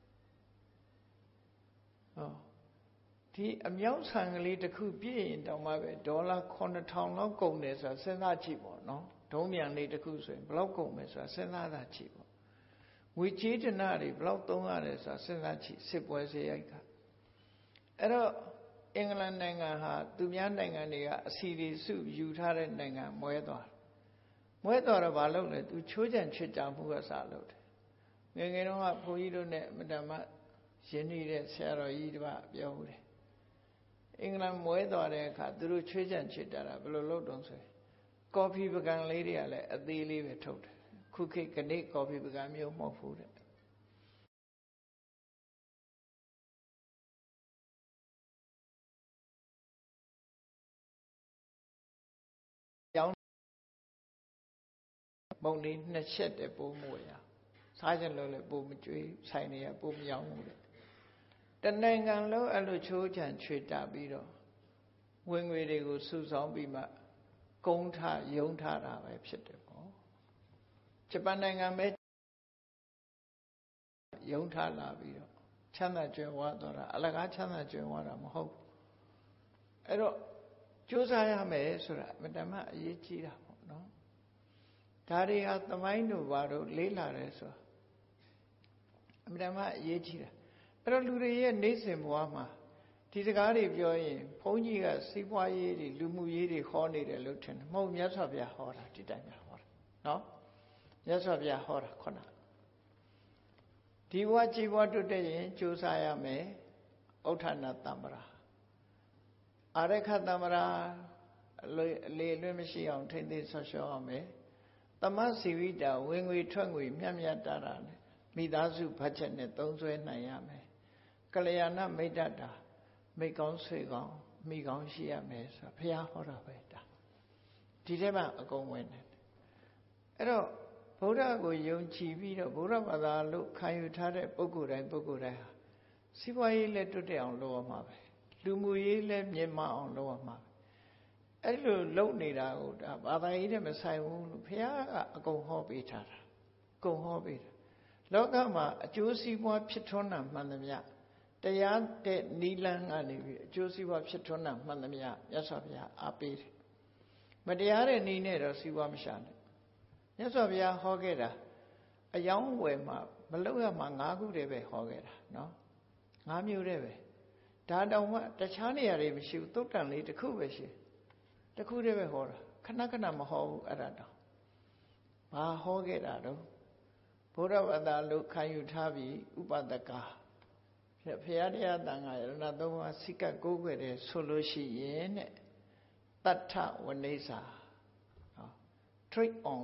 ဟောဒီအမြောက်ဆန်ကလေးတစ်ခုပြည့်ရင်တောင်မှပဲဒေါ်လာ9000လောက်ကုန်တယ်ဆိုတာစဉ်းစားကြည့်ပေါ့နော်ဒုံးမြန်လေးတစ်ခုဆိုရင်ဘယ်လောက်ကုန်မယ်ဆိုတာစဉ်းစားတာကြည့်ပေါ့ငွေကြေးတနာတွေဘယ်လောက်သုံးရတယ်ဆိုတာစဉ်းစားကြည့်စစ်ပွဲစရိုက်ကအဲ့တော့အင်္ဂလန်နိုင်ငံဟာသူများနိုင်ငံတွေကအစီတွေစုယူထားတဲ့နိုင်ငံမွဲသွားတော့ဘာလုပ်လဲသူချိုးချံချွတ်ကြမှုကစားလုပ်တယ်ငယ်တော့ကဘုန်းကြီးတို့နဲ့အမတမရင်းနှီးတဲ့ဆရာတော်ကြီးတပါးပြောဦးတယ်အင်္ဂလန်မွဲသွားတဲ့အခါသူတို့ချွေးချံချွတ်တာဘယ်လိုလုပ်တုံးဆိုရင်ကော်ဖီပကံလေးတွေကလည်းအသေးလေးပဲထုတ်တယ်ခုခေတ်ကနေ့ကော်ဖီပကံမျိုးမဟုတ်ဘူးတဲ့မုံလေးနှစ်ချက်တဲ့ပိုးမွေရစားကြလို့လည်းပိုးမကြွေးဆိုင်နေရပိုးမယောင်းဘူးတဲ့တနိုင်ငံလုံးအဲ့လိုချိုးချံချွေတာပြီးတော့ဝင်ငွေတွေကိုစုဆောင်းပြီးမှကုန်းထယုံထတာပဲဖြစ်တယ်ပေါ့ဂျပန်နိုင်ငံပဲယုံထလာပြီးတော့ချမ်းသာကြွယ်ဝသွားတာအလကားချမ်းသာကြွယ်ဝတာမဟုတ်အဲ့တော့ကြိုးစားရမယ်ဆိုတာအမှန်တမ်းအရေးကြီးတာပေါ့နော်ဒါတွေဟာသမိုင်းတို့ဘာတို့လေးလာတယ်ဆိုတာအမှန်တမ်းအရေးကြီးတာအဲ့တော့လူတွေရဲ့နေ့စဉ်ဘဝမှာဒီစကားတွေပြောရင်ဘုန်းကြီးကစီးပွားရေးတွေလူမှုရေးတွေဟောနေတယ်လို့ထင်တယ်မဟုတ်မြတ်စွာဘုရားဟောတာဒီတိုင်းပဲဟောတာနော်မြတ်စွာဘုရားဟောတာခုနဒီဘဝကြည်ဘဝတွတ်တဲ့ရင်ကြိုးစားရမယ်ဥဋ္ဌာဏတမ္ပရာအာရခတမ္ပရာအလေလွင့်မရှိအောင်ထိမ့်သိမ်းဆော့ရှော့အောင်မယ်သမစီဝိတာဝင်ငွေထွက်ငွေမြတ်မြတ်တာတာနဲ့မိသားစုဘတ်ဂျက်နဲ့သုံးစွဲနိုင်ရမယ်ကလျာဏမိတ်တတာမိကောင်းဆွေကောင်းမိကောင်းရှိရမယ်ဆိုတာဘုရားဟောတာပဲဒါဒီထဲမှာအကုန်ဝင်တယ်အဲ့တော့ဗုဒ္ဓကိုယုံကြည်ပြီးတော့ဗုဒ္ဓဘာသာလို့ခံယူထားတဲ့ပုဂ္ဂိုလ်တိုင်းဟာစီးပွားရေးလည်းတွတ်တက်အောင်လုပ်ရမှာပဲလူမှုရေးလည်းမြင့်မားအောင်လုပ်ရမှာပဲအဲ့လိုလုပ်နေတာကိုဒါဘာသာရေးနဲ့မဆိုင်ဘူးလို့ဘုရားကအကုန်ဟောပေးထားတာအကုန်ဟောပေးတာလောကမှာအကျိုးစီးပွားဖြစ်ထွန်းတာမှန်သမျှတရားတဲ့နိလန်းကနေပြီးအကျိုးစီးပွားဖြစ်ထွန်းတာမှန်သမျှမြတ်စွာဘုရားအားပေးတယ်မတရားတဲ့နည်းနဲ့တော့စီးပွားမရှာနဲ့မြတ်စွာဘုရားဟောခဲ့တာအယောင်းဝယ်မှာမလုပ်ရမှာ၅ခုတည်းပဲဟောခဲ့တာနော်၅မျိုးတည်းပဲဒါတောင်မှတခြားနေရာတွေမရှိဘူးသုတ်တန်လေးတစ်ခုပဲရှိတစ်ခုတည်းပဲဟောတာခဏခဏမဟောဘူးအဲ့ဒါတော့ဘာဟောခဲ့တာတော့ဘုရားဘာသာလို့ခံယူထားပြီးဥပဒကဘုရားတရားတန်ခါရဏသုံးပါးစိကတ်ကိုးကွယ်တယ်ဆိုလို့ရှိရင်တဲ့တတ္ထဝနိစ္စtrade on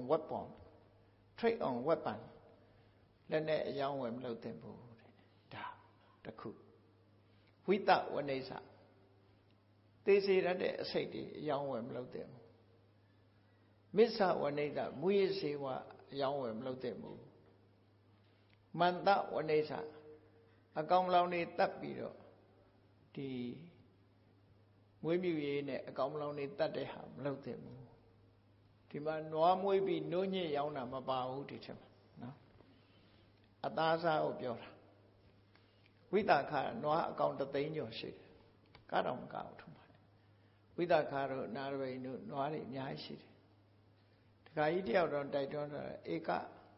weapon လက်နဲ့အယောင်းဝယ်မလုပ်သင့်ဘူးတဲ့ဒါတစ်ခုဝိတဝနိစ္စသေစေရတဲ့အစိတ်တွေအယောင်းဝယ်မလုပ်သင့်ဘူးမစ္ဆဝနိစ္စမူရစေဝအယောင်းဝယ်မလုပ်သင့်ဘူးမန္တဝနိစ္စအကောင်မလောင်တွေတတ်ပြီးတော့ဒီမွေးမြူရေးနဲ့အကောင်မလောင်တွေတတ်တဲ့ဟာမလုပ်သင့်ဘူးဒီမှာနွားမွေးပြီးနိုးညစ်ရောင်းတာမပါဘူးဒီချက်မှာနော်အသားစားကိုပြောတာဝိသခါနွားအကောင်3သိန်းကျော်ရှိတယ်ကတော့မကောက်ထင်ပါတယ်ဝိသခါတို့နာရဝိန်တို့နွားတွေအများကြီးရှိတယ်တခါကြီးတယောက်တော့တိုက်တွန်းတာဧက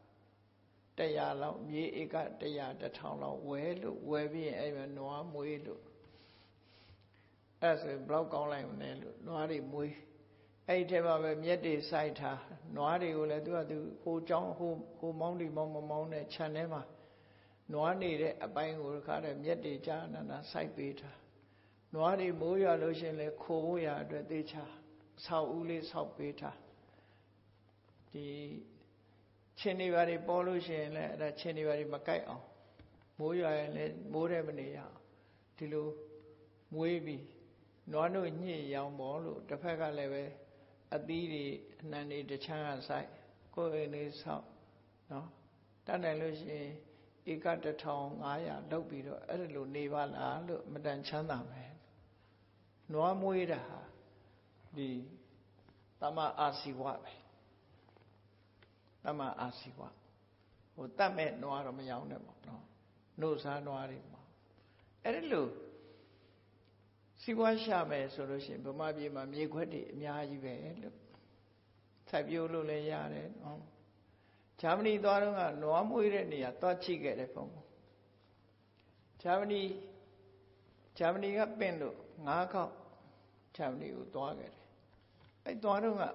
100လောက်မြေဧက100 1000လောက်ဝယ်ပြီးရင်အဲ့မှာနွားမွေးလို့အဲ့ဆိုဘလောက်ကောင်းလိုက်မလဲလို့နွားတွေမွေးအဲ့ဒီထဲမှာပဲမြက်တွေစိုက်ထားနွားတွေကိုလည်းသူဟိုเจ้าဟိုမောင်းဒီမောင်းမမောင်းတဲ့ခြံထဲမှာနွားနေတဲ့အပိုင်းကိုခါတဲ့မြက်တွေကြာနာစိုက်ပေးထားနွားတွေမိုးရွာလို့ရှိရင်လည်းခိုးဖို့ရအတွက်သေချာဆောက်ဦးလေးဆောက်ပေးထားဒီချင်းတွေဘာတွေပေါ်လို့ရှိရင်လည်းအဲ့ဒါချင်းတွေဘာတွေမကိုက်အောင်မိုးရွာရင်လည်းမိုးတဲ့မနေရအောင်ဒီလိုမွေးပြီးနွားတို့ညှစ်ရောင်ပေါ်လို့တစ်ဖက်ကလည်းပဲအသီးတွေအနှံတွေတခြားကစိုက်ကိုယ်အိမ်လေးဆောက်နော်တတ်နိုင်လို့ရှိရင်ဧက1500လောက်ပြီးတော့အဲ့လိုနေပါလားလို့မတန်ချမ်းသာမယ်နွားမွေးတာဟာဒီတမအာစီဝပဲတမအာစီဝဟိုတတ်မဲ့နွားတော့မရောင်းနဲ့ပေါ့နော်နှုတ်စားနွားတွေပေါ့အဲ့ဒီလိုစီးပွားရှာမယ်ဆိုလို့ရှိရင်ဗမာပြည်မှာမြေခွက်တွေအများကြီးပဲလို့စိုက်ပျိုးလို့လည်းရတယ်နော်ဂျာမနီသွားတော့ကနွားမွေးတဲ့နေရာသွားချိခဲ့တယ်ပုံဂျာမနီကပင့်လို့9ခေါက်ဂျာမနီကိုသွားခဲ့တယ်အဲ့သွားတော့က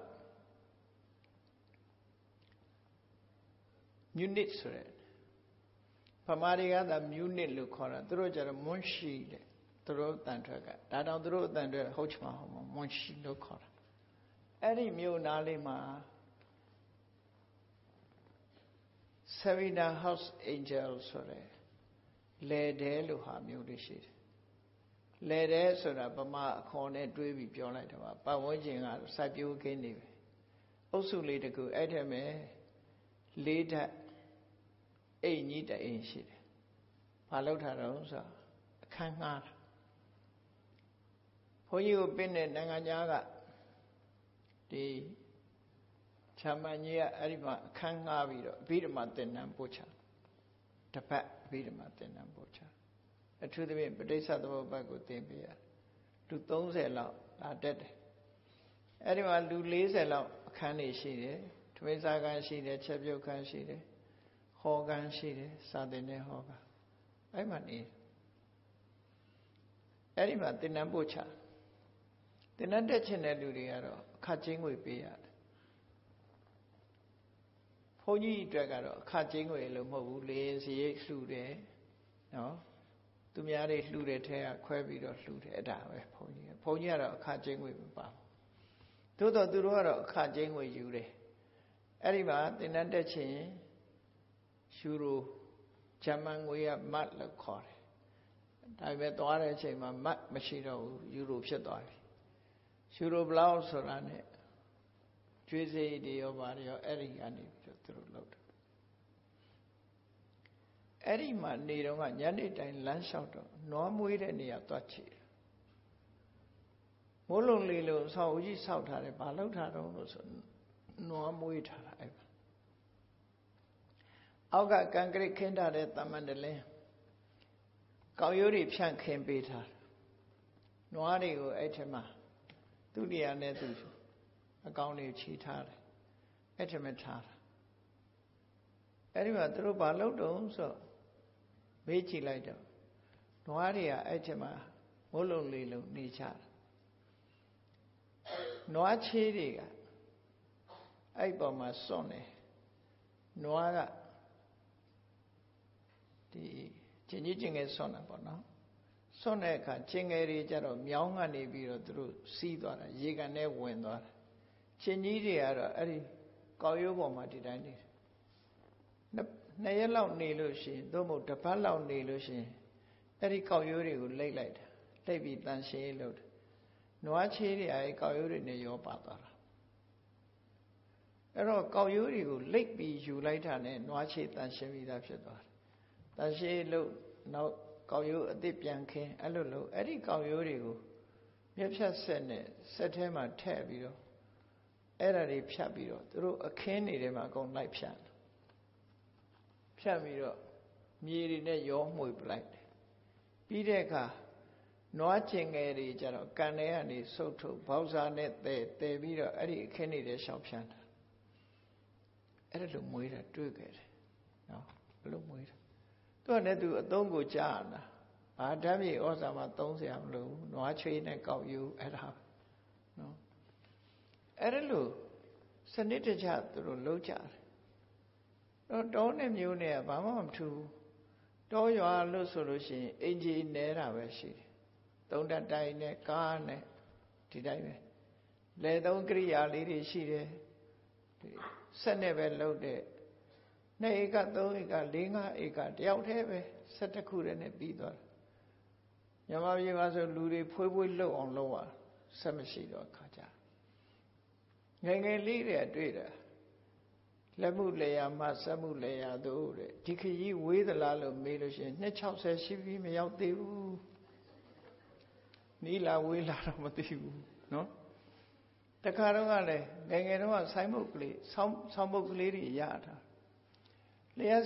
မြူနစ်ဆိုတဲ့ဗမာတွေကသာမြူနစ်လို့ခေါ်တာသူတို့ကျတော့မွန်ရှိတဲ့သူတို့အတန်ထွက်ကဒါတောင်သူတို့အတန်ထွက်ဟုတ်ချမှာဟုတ်မှာမွန်ရှိလို့ခေါ်တာအဲ့ဒီမြို့နားလေးမှာ Savina House Angel ဆိုတဲ့လေတဲလို့ဟာမျိုးလေးရှိတယ်လေတဲဆိုတာဗမာအခေါ်နဲ့တွေးပြီးပြောလိုက်တာပါပတ်ဝန်းကျင်ကစိုက်ပျိုးခင်းနေပဲအုပ်စုလေးတကူအဲ့ထက်မဲ့လေးဓာတ်အိမ်ကြီးတအိမ်ရှိတယ်ဘာလောက်ထားတော့ဆိုအခန်းငှားတာဘုန်းကြီးကိုပင့်တဲ့နိုင်ငံသားကဒီချမ်းမကြီးကအဲ့ဒီမှာအခန်းငှားပြီးတော့အဘိဓမ္မာသင်တန်းပို့ချတစ်ပတ်အဘိဓမ္မာသင်တန်းပို့ချအထူးသဖြင့်ပဋိစ္စသမုပ္ပါဒ်ကိုသင်ပေးရလူ30လောက်လာတက်တယ်အဲ့ဒီမှာလူ40လောက်အခန်းတွေရှိတယ်ထမင်းစားခန်းရှိတယ်ချက်ပြုတ်ခန်းရှိတယ်ဟောခန်းရှိတယ်စာသင်တဲ့ဟောခန်းအဲ့မှာနေအဲ့ဒီမှာသင်တန်းပို့ချသင်တန်းတက်ချင်တဲ့လူတွေကတော့အခကျင်းငွေပေးရတယ်ဘုန်းကြီးအတွက်ကတော့အခကျင်းငွေလို့မဟုတ်ဘူးလေစရိတ်လှူတယ်နော်သူများတွေလှူတဲ့ထဲကခွဲပြီးတော့လှူတယ်အဲ့ဒါပဲဘုန်းကြီးကတော့အခကျင်းငွေမပါဘူးသို့တော့သူတို့ကတော့အခကျင်းငွေယူတယ်အဲ့ဒီမှာသင်တန်းတက်ချင်ယူရိုဂျာမန်ငွေကမတ်လို့ခေါ်တယ်ဒါပေမဲ့သွားတဲ့အချိန်မှာမတ်မရှိတော့ဘူးယူရိုဖြစ်သွားပြီယူရိုဘလောက်ဆိုတာ ਨੇ ကျွေးစိတ်တွေရောပါရောအဲ့ဒီကနေပြီးတော့သူတို့လုပ်တယ်အဲ့ဒီမှာနေတော့ကညနေတိုင်းလမ်းလျှောက်တော့နွားမွေးတဲ့နေရာသွားချီတယ်မိုးလုံလေလုံဆောက်ဦးကြီးဆောက်ထားတယ်ဘာလုပ်ထားတော့လို့ဆိုနွားမွေးထားတာအဲ့မှာအောက်ကကန်ကရစ်ခင်းထားတဲ့တမန်တလင်းကောက်ရိုးတွေဖြန့်ခင်းပေးထားတယ်နွားတွေကိုအဲ့ထက်မှာသူ့နေရာနဲ့သူအကောင်တွေခြိထားတယ်အဲ့ထက်မှထားတာအဲ့ဒီမှာသူတို့ဘာလုပ်တော့ဆိုမေးကြည့်လိုက်တော့နွားတွေကအဲ့ထက်မှာမိုးလုံလေလုံနေကြတယ်နွားချေးတွေကအဲ့ပေါ်မှာစွန့်တယ်နွားကဒီချင်းကြီးချင်းငယ်စွန့်တာပေါ့နော်စွန့်တဲ့အခါချင်းငယ်တွေကြတော့မြောင်းကနေပြီးတော့သူတို့စီးသွားတာရေကန်ထဲဝင်သွားတာချင်းကြီးတွေကတော့အဲ့ဒီကောက်ရိုးပေါ်မှာဒီတိုင်းနေတယ်2 ရက်လောက်နေလို့ရှိရင်သို့မဟုတ်တစ်ပတ်လောက်နေလို့ရှိရင်အဲ့ဒီကောက်ရိုးတွေကိုလိမ့်လိုက်တာလိမ့်ပြီးတန်ရှင်းလို့နွားချေးတွေအဲ့ကောက်ရိုးတွေနဲ့ရောပါသွားတာအဲ့တော့ကောက်ရိုးတွေကိုလိမ့်ပြီးယူလိုက်တာနဲ့နွားချေးတန်ရှင်းပြီးသားဖြစ်သွားတယ်တန်ရှင်းလို့နောက်ကောက်ရိုးအသစ်ပြန်ခင်းအဲ့လိုလို့အဲ့ဒီကောက်ရိုးတွေကိုမြက်ဖြတ်ဆက်နဲ့ဆက်ထဲမှာထည့်ပြီးတော့အဲ့ဒါတွေဖြတ်ပြီးတော့သူတို့အခင်းတွေထဲမှာအကုန်လိုက်ဖြတ်ပြီးတော့မြေတွေနဲ့ရောမှွေပလိုက်တယ်ပြီးတဲ့အခါနွားကျင်ငယ်တွေကြတော့ကန်ထဲကနေဆုတ်ထုတ်ဘောက်စာနဲ့တဲပြီးတော့အဲ့ဒီအခင်းတွေထဲရှောက်ဖြန်းတာအဲ့ဒါလိုမွေးတာတွေ့ခဲ့တယ်နော်ဘယ်လိုမွေးတာသူကလည်းသူအသုံးကိုကြားရတာဘာဓာတ်မြေဩဇာမှာသုံးเสียမလို့နွားချွေးနဲ့ကောက်ယူအဲ့ဒါနော်အဲ့ဒါလိုစနစ်တကျသူတို့လုပ်ကြတယ်တောနဲ့မျိုးနဲ့ဘာမှမထူးတောရွာလို့ဆိုလို့ရှိရင်အင်ဂျီနဲတာပဲရှိတယ်သုံးတတိုင်နဲ့ကားနဲ့ဒီတိုင်းပဲလေသုံးကိရိယာလေးတွေရှိတယ်ဆက်နဲ့ပဲလုပ်တဲ့2 ဧက3 ဧက4 5 ဧကတယောက်တည်းပဲ12 ခုတည်းနဲ့ပြီးသွားတယ်မြန်မာပြည်မှာဆိုလူတွေဖွေးလှုပ်အောင်လုပ်ရဆက်မရှိတော့ခါကြငယ်ငယ်လေးတွေတွေ့တာလက်မှုလေယာမှစက်မှုလေယာတို့တဲ့ဒီခရီးဝေးသလားလို့မေးလို့ရှိရင်260ရှိပြီမရောက်သေးဘူးနီးလာဝေးလာတော့မသိဘူးနော်တခါတော့ကလည်းငယ်ငယ်တော့ဆိုင်းဘုတ်ကလေးဆောင်းဘုတ်ကလေးတွေရတာလျှက်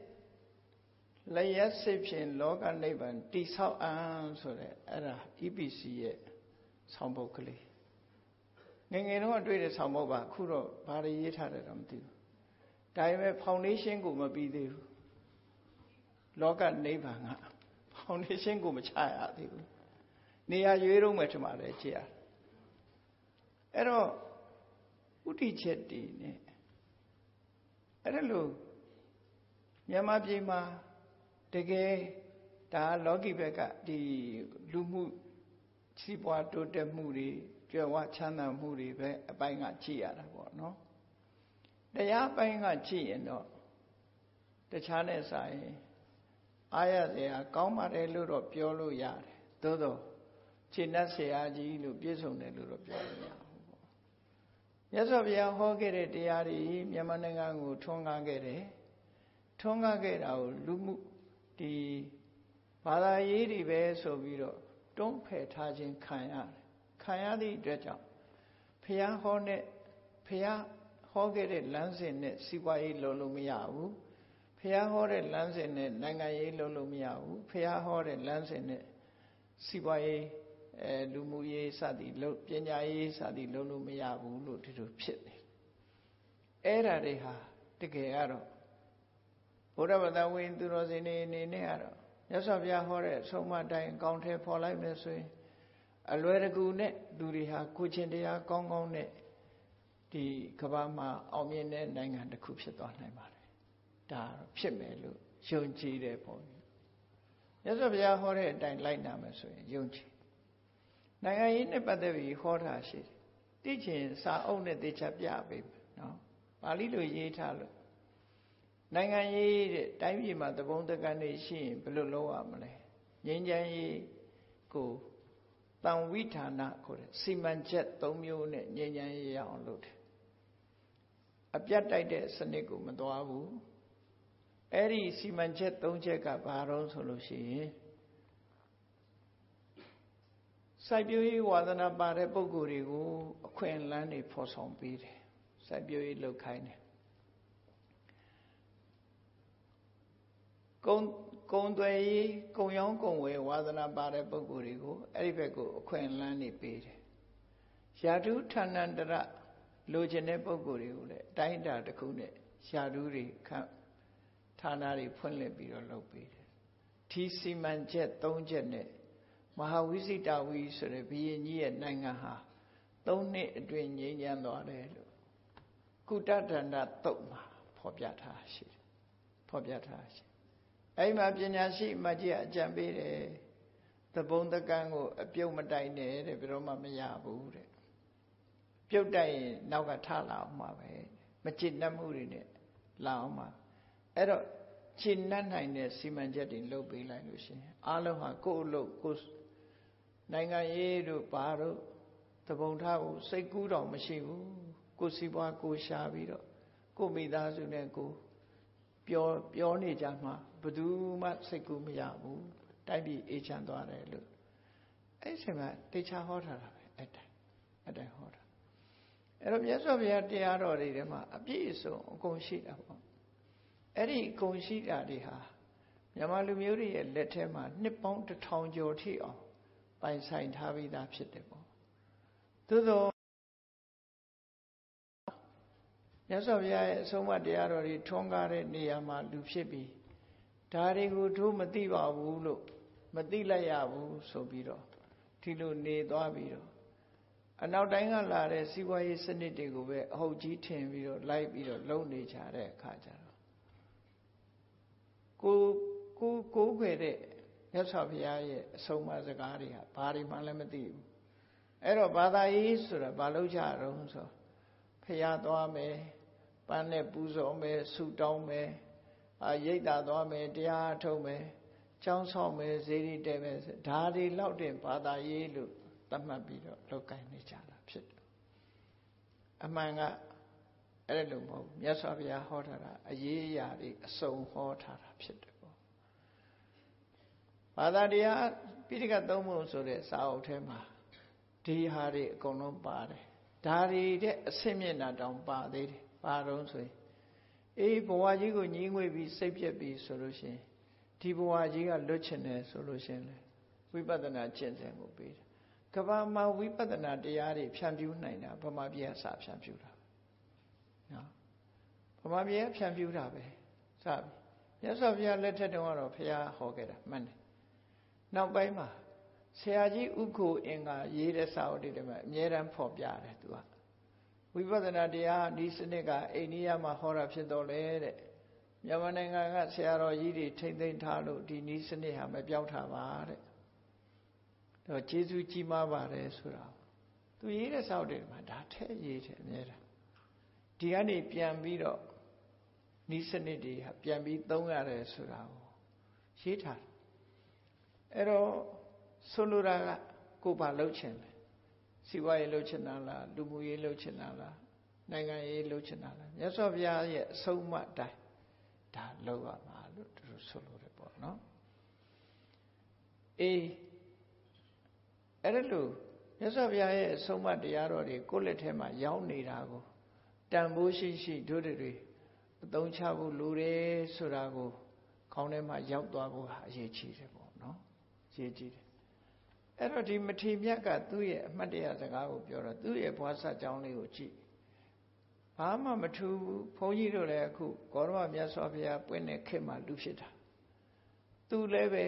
စစ်ဖြင့်လောကနိဗ္ဗာန်တိဆောက်အံဆိုတဲ့အဲ့ဒါ EPC ရဲ့ဆောင်းဘုတ်ကလေးငယ်ငယ်တော့တွေ့တဲ့ဆောင်းဘုတ်ပါအခုတော့ဘာတွေရေးထားတယ်တော့မသိဘူးဒါပေမဲ့ foundation ကိုမပြီးသေးဘူးလောကနိဗ္ဗာန်က foundation ကိုမချရသေးဘူးနေရာရွေးတော့မယ်ထင်ပါတယ်ကြည့်ရအဲ့တော့ဥတီချက်တည်နေအဲ့ဒါလို့မြန်မာပြည်မှာတကယ်ဒါလောကီဘက်ကဒီလူမှုစီးပွားတိုးတက်မှုတွေကြွယ်ဝချမ်းသာမှုတွေပဲအပိုင်းကကြည့်ရတာပေါ့နော်တရားပိုင်းကကြည့်ရင်တော့တခြားနဲ့ဆိုင်အားရစရာကောင်းပါတယ်လို့တော့ပြောလို့ရတယ်သို့တော့ခြေနှက်ဆရာကြီးလို့ပြည့်စုံတယ်လို့တော့ပြောလို့မရဘူးပေါ့မြတ်စွာဘုရားဟောခဲ့တဲ့တရားတွေမြန်မာနိုင်ငံကိုထွန်းကားခဲ့တယ်ထွန်းကားခဲ့တာကိုလူမှုဒီဘာသာရေးတွေပဲဆိုပြီးတော့တွန်းဖယ်ထားခြင်းခံရသည့်အတွက်ကြောင့်ဘုရားဟောတဲ့ဘုရားဟောခဲ့တဲ့လမ်းစဉ်နဲ့စီးပွားရေးလုပ်လို့မရဘူးဘုះဟောတဲ့လမ်းစဉ်နဲ့နိုင်ငံရေးလုပ်လို့မရဘူးဖះဟောတဲ့လမ်းစဉ်နဲ့စီးပွားရေးလူမှုရေးစသည်လုပ်ပညာရေးစသည်လုပ်လို့မရဘူးလို့ဒီလိုဖြစ်နေအဲ့ဒါတွေဟာတကယ်ကတော့ဘုရားဘာသာဝင်သူတော်စင်တွေအနေနဲ့ကတော့မြတ်စွာဘုရားဟောတဲ့အဆုံးအမတိုင်းအကောင်းထဲပေါ်လိုက်မယ်ဆိုရင်အလွယ်တကူနဲ့လူတွေဟာကိုချင်းတရားကောင်းကောင်းနဲ့ဒီကမ္ဘာမှာအောင်မြင်တဲ့နိုင်ငံတစ်ခုဖြစ်သွားနိုင်ပါတယ်ဒါဖြစ်မယ်လို့ယုံကြည်တယ်ပေါ့မြတ်စွာဘုရားဟောတဲ့အတိုင်းလိုက်နာမယ်ဆိုရင်ယုံကြည်နိုင်ငံရေးနဲ့ပတ်သက်ပြီးဟောတာရှိတယ်သိချင်စာအုပ်နဲ့သေချာပြပေးမယ်နော်ပါဠိလိုရေးထားလို့နိုင်ငံရေးတဲ့တိုင်းပြည်မှာသဘုံတကန်နေရှိရင်ဘယ်လိုလုပ်ရမလဲငြိမ်းချမ်းရေးကိုတန်ဝိဌာနခေါ်တဲ့စီမံချက်၃မျိုးနဲ့ငြိမ်းချမ်းရေးရအောင်လုပ်တယ်အပြတ်တိုက်တဲ့စနစ်ကိုမသွားဘူးအဲ့ဒီစီမံချက်၃ချက်ကဘာတော့ဆိုလို့ရှိရင်စိုက်ပျိုးရေးဝါသနာပါတဲ့ပုဂ္ဂိုလ်တွေကိုအခွင့်အလမ်းတွေဖော်ဆောင်ပေးတယ်စိုက်ပျိုးရေးလုပ်ခိုင်းတယ်ကုံသွယ်ရေးကုံရောင်းကုံဝယ်ဝါသနာပါတဲ့ပုဂ္ဂိုလ်တွေကိုအဲ့ဒီဘက်ကိုအခွင့်အလမ်းတွေပေးတယ်ယာတုဌာဏန္တရလိုချင်တဲ့ပုဂ္ဂိုလ်တွေကိုလည်းအတိုင်းအတာတစ်ခုနဲ့ယာတုတွေခန့်ဌာနတွေဖွင့်လှစ်ပြီးတော့လုပ်ပေးတယ်ဒီစီမံချက်၃ချက်နဲ့မဟာဝိဇိတဝီဆိုတဲ့ဘုရင်ကြီးရဲ့နိုင်ငံဟာ၃နှစ်အတွင်းငြိမ်းချမ်းသွားတယ်လို့ကုတ္တဒန္တသုတ်မှာဖော်ပြထားရှိတယ်ဖော်ပြထားရှိအဲ့မှာပညာရှိအမတ်ကြီးအကြံပေးတယ်သဘုံတကန်းကိုအပြုတ်မတိုက်နဲ့တဲ့ဘယ်တော့မှမရဘူးတဲ့ပြုတ်တိုက်ရင်နောက်ကထလာအောင်မှာပဲမจิตနှက်မှုတွေနဲ့လာအောင်မှာအဲ့တော့จิตနှက်နိုင်တဲ့စီမံချက်တွေလုပ်ပေးလိုက်လို့ရှိရင်အားလုံးဟာကိုယ့်အလုပ်ကိုယ်နိုင်ငံရေးတို့ဘာတို့သဘုံထားဖို့စိတ်ကူးတော့မရှိဘူးကိုယ်စီးပွားကိုယ်ရှာပြီးတော့ကိုယ်မိသားစုနဲ့ကိုယ်ပြောနေကြမှာဘယ်သူမှစိတ်ကူးမရဘူးတိုက်ပြီးအေးချမ်းသွားတယ်လို့အဲ့ဒီမှာတေချာဟောထားတာပဲအဲ့တိုင်းဟောတာအဲ့တော့မြတ်စွာဘုရားတရားတော်တွေထဲမှာအပြည့်အစုံအကုန်ရှိတာပေါ့အဲ့ဒီအကုန်ရှိတာတွေဟာမြန်မာလူမျိုးတွေရဲ့လက်ထဲမှာနှစ်ပေါင်း1000ကျော်ထိအောင်ပိုင်ဆိုင်ထားပြီးသားဖြစ်တယ်ပေါ့သို့သောမြတ်စွာဘုရားရဲ့အဆုံးအမတရားတော်တွေထွန်းကားတဲ့နေရာမှာလူဖြစ်ပြီးဒါတွေကိုတို့မသိပါဘူးလို့မသိလိုက်ရဘူးဆိုပြီးတော့ဒီလိုနေသွားပြီးတော့အနောက်တိုင်းကလာတဲ့စီးပွားရေးစနစ်တွေကိုပဲအဟုတ်ကြီးထင်ပြီးတော့လိုက်ပြီးတော့လုံနေကြတဲ့အခါကျတော့ကိုခွေတဲ့မြတ်စွာဘုရားရဲ့အဆုံးအမစကားတွေဟာဘာတွေမှလည်းမသိဘူးအဲ့တော့ဘာသာရေးဆိုတာဘာလို့ကြတော့ဆိုဖျားသွားမယ်ပန်းနဲ့ပူဇော်မယ်ဆုတောင်းမယ်ရိတ်တာသွားမယ်တရားထုတ်မယ်ကျောင်းဆောင်မယ်ဇေဒီတဲမယ်ဒါတွေလောက်တင်ဘာသာရေးလို့သတ်မှတ်ပြီးတော့လောက်ကင်နေကြတာဖြစ်တယ်အမှန်ကအဲ့လိုမဟုတ်မြတ်စွာဘုရားဟောထားတာအရေးအရာတွေအစုံဟောထားတာဖြစ်တယ်ပေါ့ဘာသာတရားပိဋကသုံးပုံဆိုတဲ့စာအုပ်ထဲမှာဒီဟာတွေအကုန်လုံးပါတယ်ဒါတွေတဲ့အဆင့်မြင့်တာတောင်ပါသေးတယ်ပါတော့ဆိုရင်ဘဝကြီးကိုညှိငွေ့ပြီးစိတ်ပြက်ပြီးဆိုလို့ရှိရင်ဒီဘဝကြီးကလွတ်ချင်တယ်ဆိုလို့ရှိရင်လေဝိပဿနာကျင့်စဉ်ကိုပေးတယ်ကမ္ဘာမှာဝိပဿနာတရားတွေဖြန့်ဖြူးနိုင်တာဗမာပြည်ကစဖြန့်ဖြူးတာနော်ဗမာပြည်ကဖြန့်ဖြူးတာပဲစပြီမြတ်စွာဘုရားလက်ထက်တုန်းကတော့ဘုရားဟောခဲ့တာမှန်တယ်နောက်ပိုင်းမှာဆရာကြီးဥက္ကိုအင်္ဂါရေးတဲ့စာအုပ်တွေမှာအမြဲတမ်းဖော်ပြတယ်သူကဝိပဿနာတရားဒီစနစ်ကအိန္ဒိယမှာဟောတာဖြစ်တော့လေတဲ့မြန်မာနိုင်ငံကဆရာတော်ကြီးတွေထိမ့်သိမ်းထားလို့ဒီနည်းစနစ်ဟာမပြောင်းထားပါတဲ့တော့ကျေးဇူးကြီးမားပါတယ်ဆိုတာသူရေးတဲ့စာအုပ်တွေမှာဒါထဲရေးတယ်အမြဲတမ်းဒီကနေပြန်ပြီးတော့နည်းစနစ်တွေဟာပြန်ပြီးသုံးရတယ်ဆိုတာကိုရေးထားတယ်အဲ့တော့ဆိုလိုတာကကိုယ်ဘာလုပ်ချင်လဲစီးပွားရေးလုပ်ချင်တာလားလူမှုရေးလုပ်ချင်တာလားနိုင်ငံရေးလုပ်ချင်တာလားမြတ်စွာဘုရားရဲ့အဆုံးအမတိုင်းဒါလုပ်ရမှာလို့သူတို့ဆိုလိုတယ်ပေါ့နော်အဲ့ဒါလို့မြတ်စွာဘုရားရဲ့အဆုံးအမတရားတော်တွေကိုယ့်လက်ထဲမှာရောက်နေတာကိုတန်ဖိုးရှိရှိတို့တွေသအသုံးချဖို့လိုတယ်ဆိုတာကိုခေါင်းထဲမှာရောက်သွားဖို့ဟာအရေးကြီးတယ်ပေါ့နော်အရေးကြီးတယ်အဲ့တော့ဒီမထေမြတ်ကသူ့ရဲ့အမှတ်တရစကားကိုပြောတော့သူ့ရဲ့ဘွားဆက်ကြောင်းလေးကိုကြည့်ဘာမှမထူးဘူးဘုန်းကြီးတို့လည်းအခုဂေါရမမြတ်စွာဘုရားပွင့်တဲ့ခေတ်မှာလူဖြစ်တာသူလည်းပဲ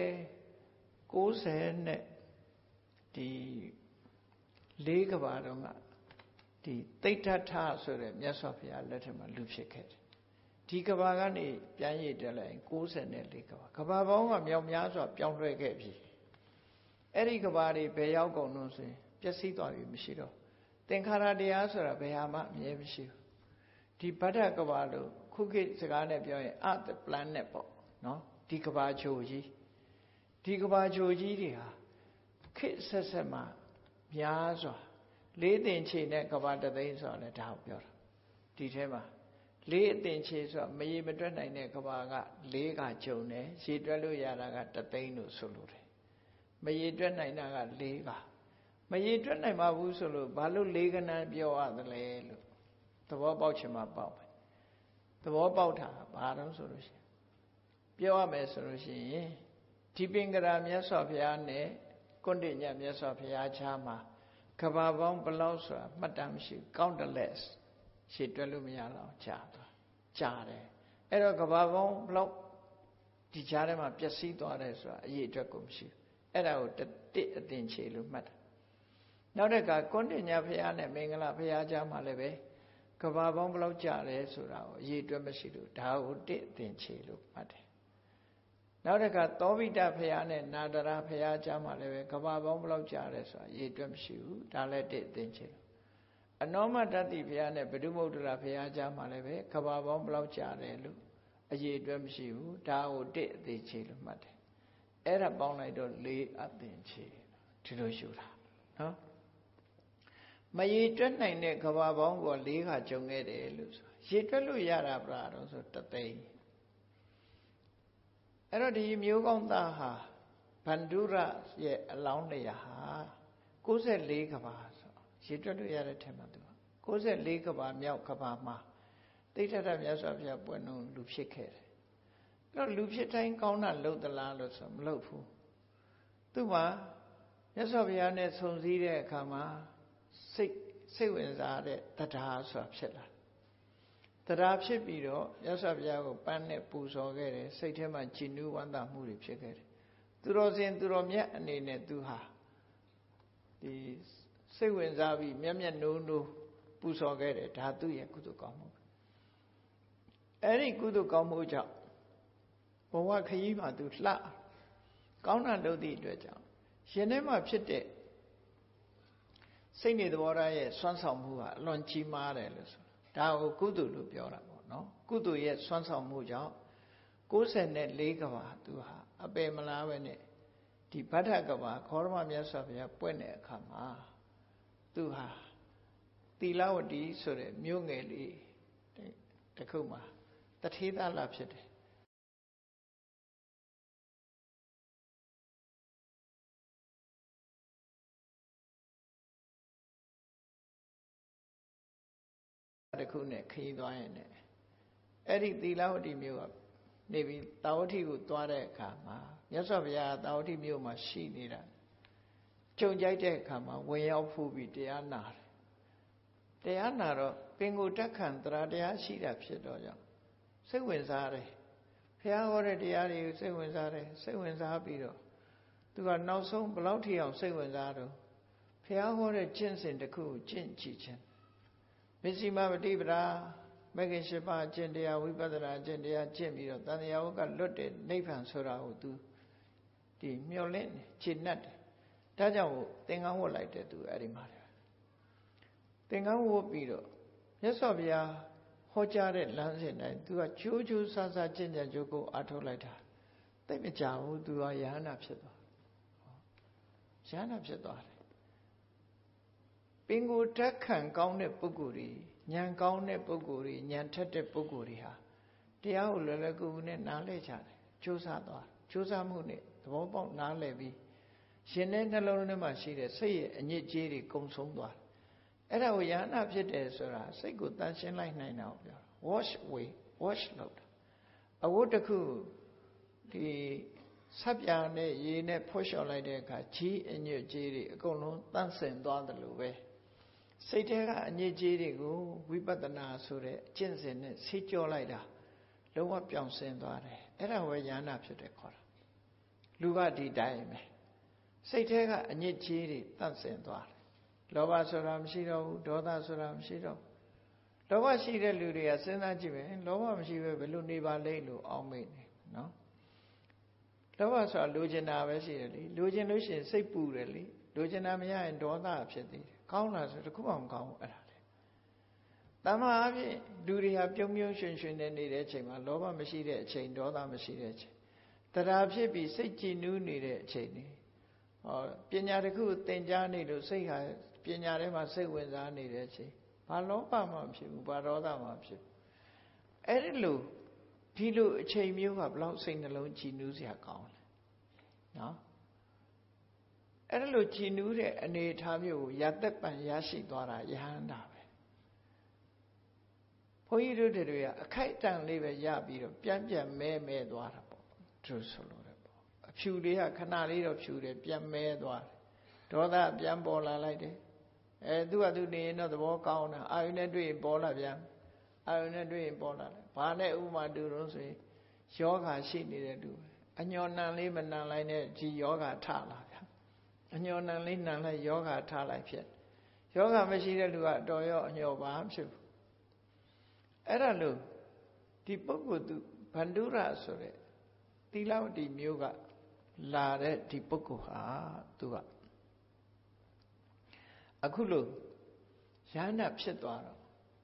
90နဲ့ဒီ4ကဘာတော့ကဒီသိဋ္ဌထဆိုတဲ့မြတ်စွာဘုရားလက်ထက်မှာလူဖြစ်ခဲ့တယ်ဒီကဘာကနေပြန်ရည်တက်လိုက်94ကဘာပေါင်းကမြောက်များစွာပြောင်းလဲခဲ့ပြီအဲ့ဒီကဘာတွေဘယ်ရောက်ကုန်လို့ဆိုရင်ပျက်စီးသွားပြီမရှိတော့သင်္ခါရတရားဆိုတာဘယ်ဟာမှအမြဲမရှိဘူးဒီဗဒ္ဒကဘာလို့ခုခေတ်စကားနဲ့ပြောရင် Earth planet ပေါ့နော်ဒီကဘာချိုကြီးဒီကဘာချိုကြီးတွေဟာခေတ်ဆက်ဆက်မှာများစွာလေးတင်ချေနဲ့ကဘာတသိန်းဆိုတာလည်းဒါကိုပြောတာဒီထဲမှာလေးအတင်ချေဆိုတာမရေမတွက်နိုင်တဲ့ကဘာက၄ကကျုံတယ်ရေတွက်လို့ရတာကတသိန်းလို့ဆိုလို့တယ်မရေတွက်နိုင်တာက၄ကမရေတွက်နိုင်ပါဘူးဆိုလို့ဘာလို့၄ကနန်းပြောရသလဲလို့သဘောပေါက်ချင်မှပေါက်ပဲသဘောပေါက်တာဘာတော့ဆိုလို့ရှိရင်ပြောရမယ်ဆိုလို့ရှိရင်ဒီပင်ကရာမြတ်စွာဘုရားနဲ့ကွန်တိညမြတ်စွာဘုရားချားမှာကဘာပေါင်းဘလောက်ဆိုတာမှတ်တမ်းမရှိ countless ရှင်းတွက်လို့မရတော့ကြာသွားကြာတယ်အဲ့တော့ကဘာပေါင်းဘလောက်ဒီကြားထဲမှာပျက်စီးသွားတယ်ဆိုတာအရေးအတွက်ကိုမရှိဘူးအဲ့ဒါကိုတစ်အတင်ချေလို့မှတ်တာနောက်တစ်ခါကွန်တိညဘုရားနဲ့မင်္ဂလာဘုရားချားမှာလည်းပဲကဘာပေါင်းဘလောက်ကြာတယ်ဆိုတာကိုအရေးအတွက်မရှိလို့ဒါကိုတစ်အတင်ချေလို့မှတ်တယ်နောက်တစ်ခါသောဘိတဘုရားနဲ့နာတရာဘုရားကြားမှာလည်းပဲကဘာပေါင်းဘလောက်ကြာတယ်ဆိုတာရေတွက်မရှိဘူးဒါလည်းတစ်အသိချင်းအနောမတတိဘုရားနဲ့ဗုဒ္ဓမုဒ္ဒရာဘုရားကြားမှာလည်းပဲကဘာပေါင်းဘလောက်ကြာတယ်လို့အရေတွက်မရှိဘူးဒါကိုတစ်အသိချင်းလို့မှတ်တယ်အဲ့ဒါပေါင်းလိုက်တော့၄အသိချင်းဒီလိုရှုတာနော်မရေတွက်နိုင်တဲ့ကဘာပေါင်းက၄ခါကျုံခဲ့တယ်လို့ဆိုရေတွက်လို့ရတာပြတော့ဆိုတသိန်းအဲ့တော့ဒီမျိုးကောင်းသားဟာဗန္ဓုရရဲ့အလောင်းနေရာဟာ94ကဘာဆိုရေတွက်လို့ရတဲ့ထက်မှာသူ94ကဘာမြောက်ကဘာမှာသိဋ္ဌထမြတ်စွာဘုရားပွင့်လို့လူဖြစ်ခဲ့တယ်အဲ့တော့လူဖြစ်တိုင်းကောင်းတာလုပ်သလားလို့ဆိုမလုပ်ဘူးသူ့မှာမြတ်စွာဘုရားနဲ့ဆုံစည်းတဲ့အခါမှာစိတ်ဝင်စားတဲ့တရားဆိုတာဖြစ်လာတရားဖြစ်ပြီးတော့မြတ်စွာဘုရားကိုပန်းနဲ့ပူဇော်ခဲ့တယ်စိတ်ထဲမှာကြည်နူးဝမ်းသာမှုတွေဖြစ်ခဲ့တယ်သူတော်စင်သူတော်မြတ်အနေနဲ့သူဟာဒီစိတ်ဝင်စားပြီးမျက်မျက်နှိုးနှိုးပူဇော်ခဲ့တယ်ဒါသူ့ရဲ့ကုသိုလ်ကောင်းမှုအဲ့ဒီကုသိုလ်ကောင်းမှုကြောင့်ဘဝခရီးမှာသူလှကောင်းတာလုပ်သည့်အတွက်ကြောင့်ရှင်ထဲမှာဖြစ်တဲ့စိတ်နေသဘောထားရဲ့စွမ်းဆောင်မှုဟာအလွန်ကြီးမားတယ်လို့ဆိုဒါကိုကုသိုလ်လို့ပြောတာပေါ့နော်ကုသိုလ်ရဲ့စွမ်းဆောင်မှုကြောင့်94ကဘာသူဟာအပေမလားပဲနဲ့ဒီဗဒ္ဒကဘာခေါရမမြတ်စွာဘုရားပွင့်တဲ့အခါမှာသူဟာသီလဝတီဆိုတဲ့မြို့ငယ်လေးတစ်ခုမှာတထေးသားလာဖြစ်တယ်တစ်ခုနဲ့ခရီးသွားရင်လည်းအဲ့ဒီသီလဝတီမြို့ကနေပြီးတာဝတိကိုသွားတဲ့အခါမှာမြတ်စွာဘုရားတာဝတိမြို့မှာရှိနေတာကြုံကြိုက်တဲ့အခါမှာဝင်ရောက်ဖူးပြီးတရားနာတယ်တရားနာတော့ပင်ကိုတက်ခံတရားရှိတာဖြစ်တော့ကြောင့်စိတ်ဝင်စားတယ်ဘုရားဟောတဲ့တရားတွေကိုစိတ်ဝင်စားတယ်စိတ်ဝင်စားပြီးတော့သူကနောက်ဆုံးဘယ်လောက်ထိအောင်စိတ်ဝင်စားတော့ဘုရားဟောတဲ့ကျင့်စဉ်တစ်ခုကိုကျင့်ကြည့်ခြင်းမစ္စည်းမပฏิပဒါမဂ္ဂင်၈ပါးအကျင့်တရားဝိပဿနာအကျင့်တရားကျင့်ပြီးတော့တန်တရားဝကလွတ်တဲ့နိဗ္ဗာန်ဆိုတာကိုသူဒီမျောလင့်ခြေနှက်တယ်ဒါကြောင့်သင်္ကန်းဝတ်လိုက်တယ်သူအဲ့ဒီမှာသင်္ကန်းဝတ်ပြီးတော့မြတ်စွာဘုရားဟောကြားတဲ့လမ်းစဉ်တိုင်းသူကကြိုးကြိုးဆဆကျင့်ကြံကြိုးကိုအားထုတ်လိုက်တာသိမကြဘူးသူကယဟနာဖြစ်သွားယဟနာဖြစ်သွားတယ်ပင်ကိုတက်ခံကောင်းတဲ့ပုဂ္ဂိုလ်တွေဉာဏ်ကောင်းတဲ့ပုဂ္ဂိုလ်တွေဉာဏ်ထက်တဲ့ပုဂ္ဂိုလ်တွေဟာတရားကိုလွယ်လွယ်ကူကူနဲ့နားလည်ကြတယ်ကြိုးစားသွားကြိုးစားမှုနဲ့သဘောပေါက်နားလည်ပြီးရှင်တဲ့နှလုံးထဲမှာရှိတဲ့စိတ်ရဲ့အညစ်အကြေးတွေကုံဆုံးသွားအဲ့ဒါကိုယဟနာဖြစ်တယ်ဆိုတာစိတ်ကိုတန်ရှင်းလိုက်နိုင်တာကိုပြော wash away wash လုပ်တာအဝတ်တစ်ခုဒီဆပ်ပြာနဲ့ရေနဲ့ဖွက်လျှော်လိုက်တဲ့အခါကြီးအညစ်အကြေးတွေအကုန်လုံးတန့်စင်သွားတယ်လို့ပဲစိတ်ထဲကအညစ်အကြေးတွေကိုဝိပဿနာဆိုတဲ့အကျင့်စဉ်နဲ့ဆေးကြောလိုက်တာလုံးဝပြောင်းစင်သွားတယ်အဲ့ဒါဝေယန္နာဖြစ်တယ်ခေါ်တာလူကဒီတိုင်းပဲစိတ်ထဲကအညစ်အကြေးတွေတန့်စင်သွားတယ်လောဘဆိုတာမရှိတော့ဘူးဒေါသဆိုတာမရှိတော့လောဘရှိတဲ့လူတွေကစဉ်းစားကြည့်မယ်လောဘမရှိပဲဘယ်လိုနေပါလိမ့်လို့အောင်းမိနေနော်လောဘဆိုတာလိုချင်တာပဲရှိတယ်လေလိုချင်လို့ရှိရင်စိတ်ပူတယ်လေလိုချင်တာမရရင်ဒေါသဖြစ်သေးတယ်ကောင်းလားဆိုတခုမှမကောင်းဘူးအဲ့ဒါလေတမန်အဖြစ်လူတွေဟာပြုံးပြုံးရွှင်ရွှင်နေနေတဲ့အချိန်မှာလောဘမရှိတဲ့အချိန်ဒေါသမရှိတဲ့အချိန်တရားဖြစ်ပြီးစိတ်ကြည်နူးနေတဲ့အချိန်นี่ပညာတစ်ခုသင်ကြားနေလို့စိတ်ဟာပညာထဲမှာစိတ်ဝင်စားနေတဲ့အချိန်ဘာလောဘမှမဖြစ်ဘူးဘာဒေါသမှမဖြစ်ဘူးအဲ့ဒီလိုဒီလိုအချိန်မျိုးကဘလောက်စိတ်နှလုံးကြည်နူးစရာကောင်းလဲနော်အဲ့ဒီလိုကြည်နူးတဲ့အနေအထားမျိုးကိုရသက်ပံရရှိသွားတာယဟန္တာပဲဘုန်းကြီးတို့တွေကအခိုက်အတန့်လေးပဲရပြီးတော့ပြန်မဲသွားတာပေါ့သူဆိုလို့တယ်ပေါ့အဖြူလေးကခဏလေးတော့ဖြူတယ်ပြန်မဲသွားတယ်ဒေါသပြန်ပေါ်လာလိုက်တယ်သူကသူနေရင်တော့သဘောကောင်းတာအာယုန်နဲ့တွေ့ရင်ပေါ်လာပြန်အာယုန်နဲ့တွေ့ရင်ပေါ်လာတယ်ဘာနဲ့ဥမာတူတော့ဆိုရင်ယောဂါရှိနေတဲ့သူအညော်နံလေးမနံလိုက်နဲ့ဒီယောဂါထလာဗျာအညော်နံလေးနံလိုက်ယောဂါထလိုက်ဖြစ်ယောဂါမရှိတဲ့လူကအတော်ရောအညော်ပါဖြစ်ဘူးအဲ့ဒါလို့ဒီပုဂ္ဂိုလ်သူဗန္ဓုရဆိုတဲ့သီလဝတိမျိုးကလာတဲ့ဒီပုဂ္ဂိုလ်ဟာသူကအခုလို့ယန္နာဖြစ်သွားတော့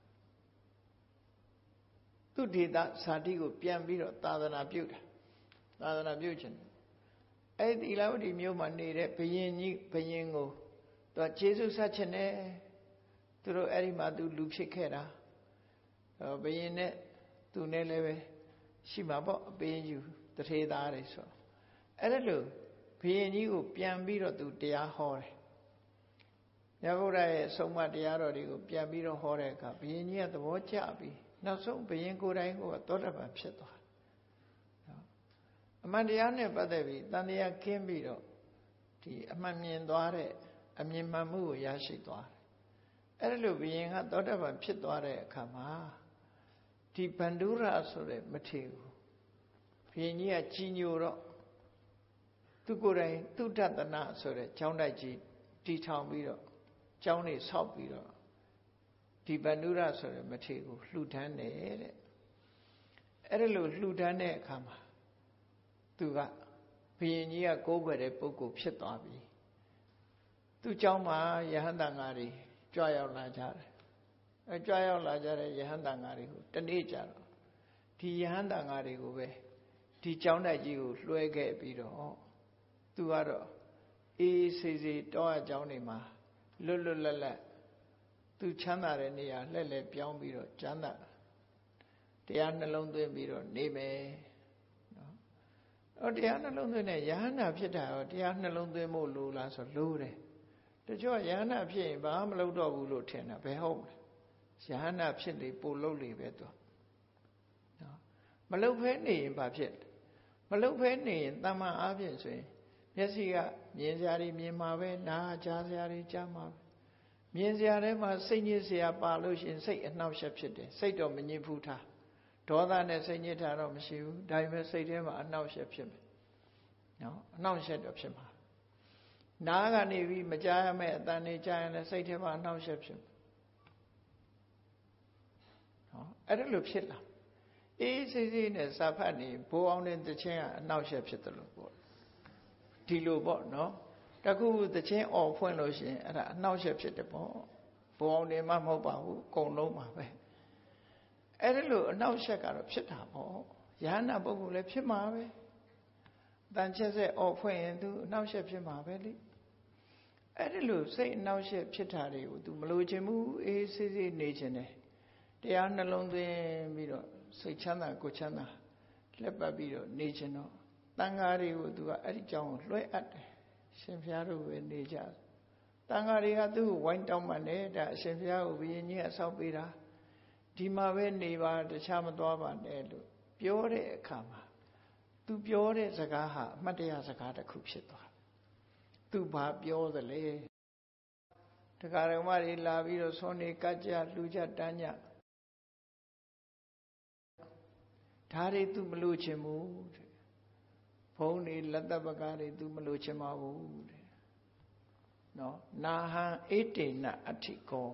သူဒေတာဇာတိကိုပြန်ပြီးတော့သာသနာပြုတာသာသနာပြုခြင်းအဲ့ဒီသီလဝတိမျိုးမှာနေတဲ့ဘယင်ကြီးဘယင်ကိုသူကကျေးဇူးဆက်ခြင်းနဲ့သူတို့အဲ့ဒီမှာသူလူဖြစ်ခဲ့တာဘယင်နဲ့သူနဲ့လည်းပဲရှိမှာပေါ့အပေးယူတထေသားတွေဆိုအဲ့ဒါလို့ဘယင်ကြီးကိုပြန်ပြီးတော့သူတရားဟောတယ်မြတ်ဗုဒ္ဓရဲ့ဆုံးမတရားတော်တွေကိုပြန်ပြီးတော့ဟောတဲ့အခါဘုရင်ကြီးကသဘောကျပြီးနောက်ဆုံးဘုရင်ကိုယ်တိုင်ကသောတာပန်ဖြစ်သွားတယ်။အမှန်တရားနဲ့ပတ်သက်ပြီးတန်တရားကင်းပြီးတော့ဒီအမှန်မြင်သွားတဲ့အမြင်မှန်မှုကိုရရှိသွားတယ်။အဲ့ဒါလို့ဘုရင်ကသောတာပန်ဖြစ်သွားတဲ့အခါမှာဒီဗန္ဓုရဆိုတဲ့မထေရကိုဘုရင်ကြီးကကြီးညိုတော့သူကိုယ်တိုင်သုဒ္ဓတနာဆိုတဲ့ကျောင်းတိုက်ကြီးတည်ထောင်ပြီးတော့ကျောင်းနေဆောက်ပြီးတော့ဒီဗန္ဓုရဆိုတဲ့မထေရကိုလှူဒန်းတယ်တဲ့အဲ့ဒါလို့လှူဒန်းတဲ့အခါမှာသူကဘုရင်ကြီးကကိုးကွယ်တဲ့ပုဂ္ဂိုလ်ဖြစ်သွားပြီသူ့ကျောင်းမှာယဟန်တန်ဃာတွေကြွရောက်လာကြတယ်ကြွရောက်လာကြတဲ့ယဟန်တန်ဃာတွေကိုတနေ့ကြတော့ဒီယဟန်တန်ဃာတွေကိုပဲဒီကျောင်းတိုက်ကြီးကိုလွှဲခဲ့ပြီးတော့သူကတော့အေးဆေးဆေးတောအကျောင်းတွေမှာလွတ်လွတ်လပ်လပ်သူချမ်းသာတဲ့နေရာလှည့်လည်ပြောင်းပြီးတော့ချမ်းသာတရားနှလုံးသွင်းပြီးတော့နေမယ်နော်တရားနှလုံးသွင်းတဲ့ယဟန္တာဖြစ်တာရောတရားနှလုံးသွင်းဖို့လိုလားဆိုလိုတယ်တချို့ယဟန္တာဖြစ်ရင်ဘာမှမလုပ်တော့ဘူးလို့ထင်တာဘယ်ဟုတ်မလဲယဟန္တာဖြစ်လေပို့လုပ်လေပဲသူနော်မလုပ်ဖဲနေရင်ဘာဖြစ်မလုပ်ဖဲနေရင်တမ္မာအားဖြင့်ဆိုရင်မျက်စိကမြင်စရာတွေမြင်မှာပဲနားကြားစရာတွေကြားမှာပဲမြင်စရာထဲမှာစိတ်ညစ်စရာပါလို့ရှိရင်စိတ်အနှောက်အယှက်ဖြစ်တယ်စိတ်တော့မညစ်ဘူးထားဒေါသနဲ့စိတ်ညစ်တာတော့မရှိဘူးဒါပေမဲ့စိတ်ထဲမှာအနှောက်အယှက်ဖြစ်မယ်နော်အနှောက်အယှက်တော့ဖြစ်မှာနားကနေပြီးမကြားရမယ့်အတန်တွေကြားရင်လည်းစိတ်ထဲမှာအနှောက်အယှက်ဖြစ်မယ်နော်အဲ့ဒါလိုဖြစ်လာအေးစိစိနဲ့စာဖတ်နေဘိုးအောင်တဲ့တခြင်းကအနှောက်အယှက်ဖြစ်တယ်လို့ပေါ့ဒီလိုပေါ့နော်တခုတခြင်းអော်ဖွင့်လို့ရှိရင်အဲ့ဒါအနှောက်အယှက်ဖြစ်တယ်ပေါ့ဘိုးအောင်နေမှမဟုတ်ပါဘူးအကုန်လုံးပါပဲအဲ့ဒါလိုအနှောက်အယှက်ကတော့ဖြစ်တာပေါ့ယဟနာပုဂ္ဂိုလ်လည်းဖြစ်မှာပဲတန်ချက်ဆက်អော်ဖွင့်ရင်သူအနှောက်အယှက်ဖြစ်မှာပဲလေအဲ့ဒါလိုစိတ်အနှောက်အယှက်ဖြစ်တာတွေကိုသူမလိုချင်ဘူးအေးဆေးဆေးနေချင်တယ်တရားနှလုံးသွင်းပြီးတော့စိတ်ချမ်းသာကိုယ်ချမ်းသာလက်ပတ်ပြီးတော့နေချင်တော့တန်ဃာတွေကိုသူကအဲ့ဒီကြောင်းကိုလွှဲအပ်တယ်ရှင်ဘုရားတို့ပဲနေကြတန်ဃာတွေကသူ့ကိုဝိုင်းတောင်းမှနဲ့ဒါအရှင်ဘုရားကိုဘုရင်ကြီးကဆောက်ပေးတာဒီမှာပဲနေပါတခြားမသွားပါနဲ့လို့ပြောတဲ့အခါမှာသူပြောတဲ့စကားဟာအမှတ်တရစကားတစ်ခုဖြစ်သွားသူဘာပြောသလဲတရားဓမ္မတွေလာပြီးတော့ဆွမ်းနေကကြလူကြတန်းကြဒါတွေသူမလို့ချင်ဘူးတဲ့ဘုံတွေလက်သက်ပကားတွေသူမလို့ချင်ပါဘူးတဲ့နော်နာဟံအေတေနအဋ္ဌိကော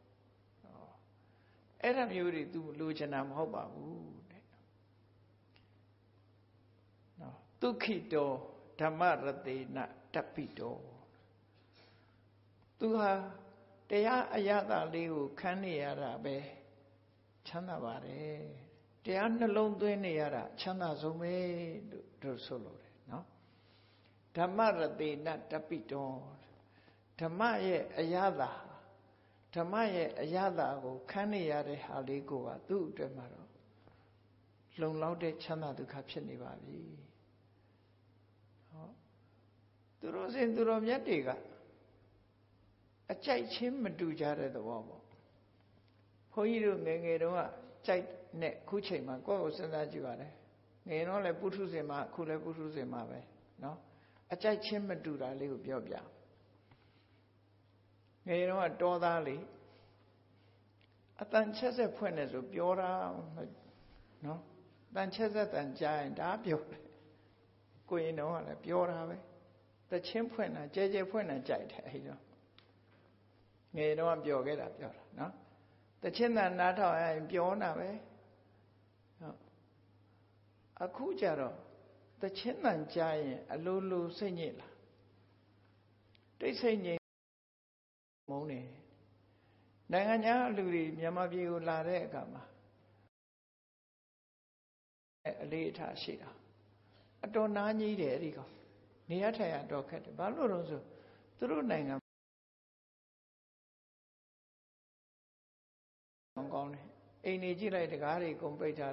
အဲ့ဒါမျိုးတွေသူလိုချင်တာမဟုတ်ပါဘူးတဲ့နော်ဒုက္ခိတောဓမ္မရတေနတပိတောသူဟာတရားအရသာလေးကိုခန်းနေရတာပဲချမ်းသာပါတယ်တရားနှလုံးသွင်းနေရတာချမ်းသာဆုံးပဲလို့တို့ဆိုလို့တယ်နော်ဓမ္မရတေနတပိတောဓမ္မရဲ့အရသာဓမ္မရဲ့အရသာကိုခန်းနေရတဲ့ဟာလေးကိုကသူ့အတွက်မှာတော့လုံလောက်တဲ့ချမ်းသာဒုက္ခဖြစ်နေပါပြီဟောသူတို့စဉ်သူတော်မြတ်တွေကအကြိုက်ချင်းမတူကြတဲ့သဘောပေါ့ဘုန်းကြီးတို့ငယ်ငယ်တုန်းကကြိုက်နဲ့ခုချိန်မှာကိုယ့်ကိုစဉ်းစားကြည့်ပါလေငယ်တော့လည်းပုထုဇဉ်မှာအခုလည်းပုထုဇဉ်မှာပဲနော်အကြိုက်ချင်းမတူတာလေးကိုပြောပြငယ်တော့တောသားလေအတန်ချက်ဆက်ဖွင့်နေဆိုပြောတာနော်တန်ချက်ဆက်တန်ကြားရင်ဒါပြောတယ်ကိုရင်တော့ကလည်းပြောတာပဲတချင်းဖွင့်တာကြဲကြဲဖွင့်တာကြိုက်တယ်အဲ့တော့ငယ်တော့ပြောခဲ့တာပြောတာနော်တချင်းတန်နားထောင်ရရင်ပြောတာပဲဟုတ်အခုကြတော့တချင်းတန်ကြားရင်အလိုလိုစိတ်ညစ်လာတိတ်ဆိတ်ငြိမ်မုန်းနေနိုင်ငံခြားလူတွေမြန်မာပြည်ကိုလာတဲ့အခါမှာအလေးအထားရှိတာအတော်နားကြီးတယ်အဲ့ဒီကောင်နေရထိုင်ရတော့ခက်တယ်ဘာလို့လဲဆိုသူတို့နိုင်ငံကောင်းတယ်အိမ်နေကြည့်လိုက်တကားတွေကုန်ပိတ်ထား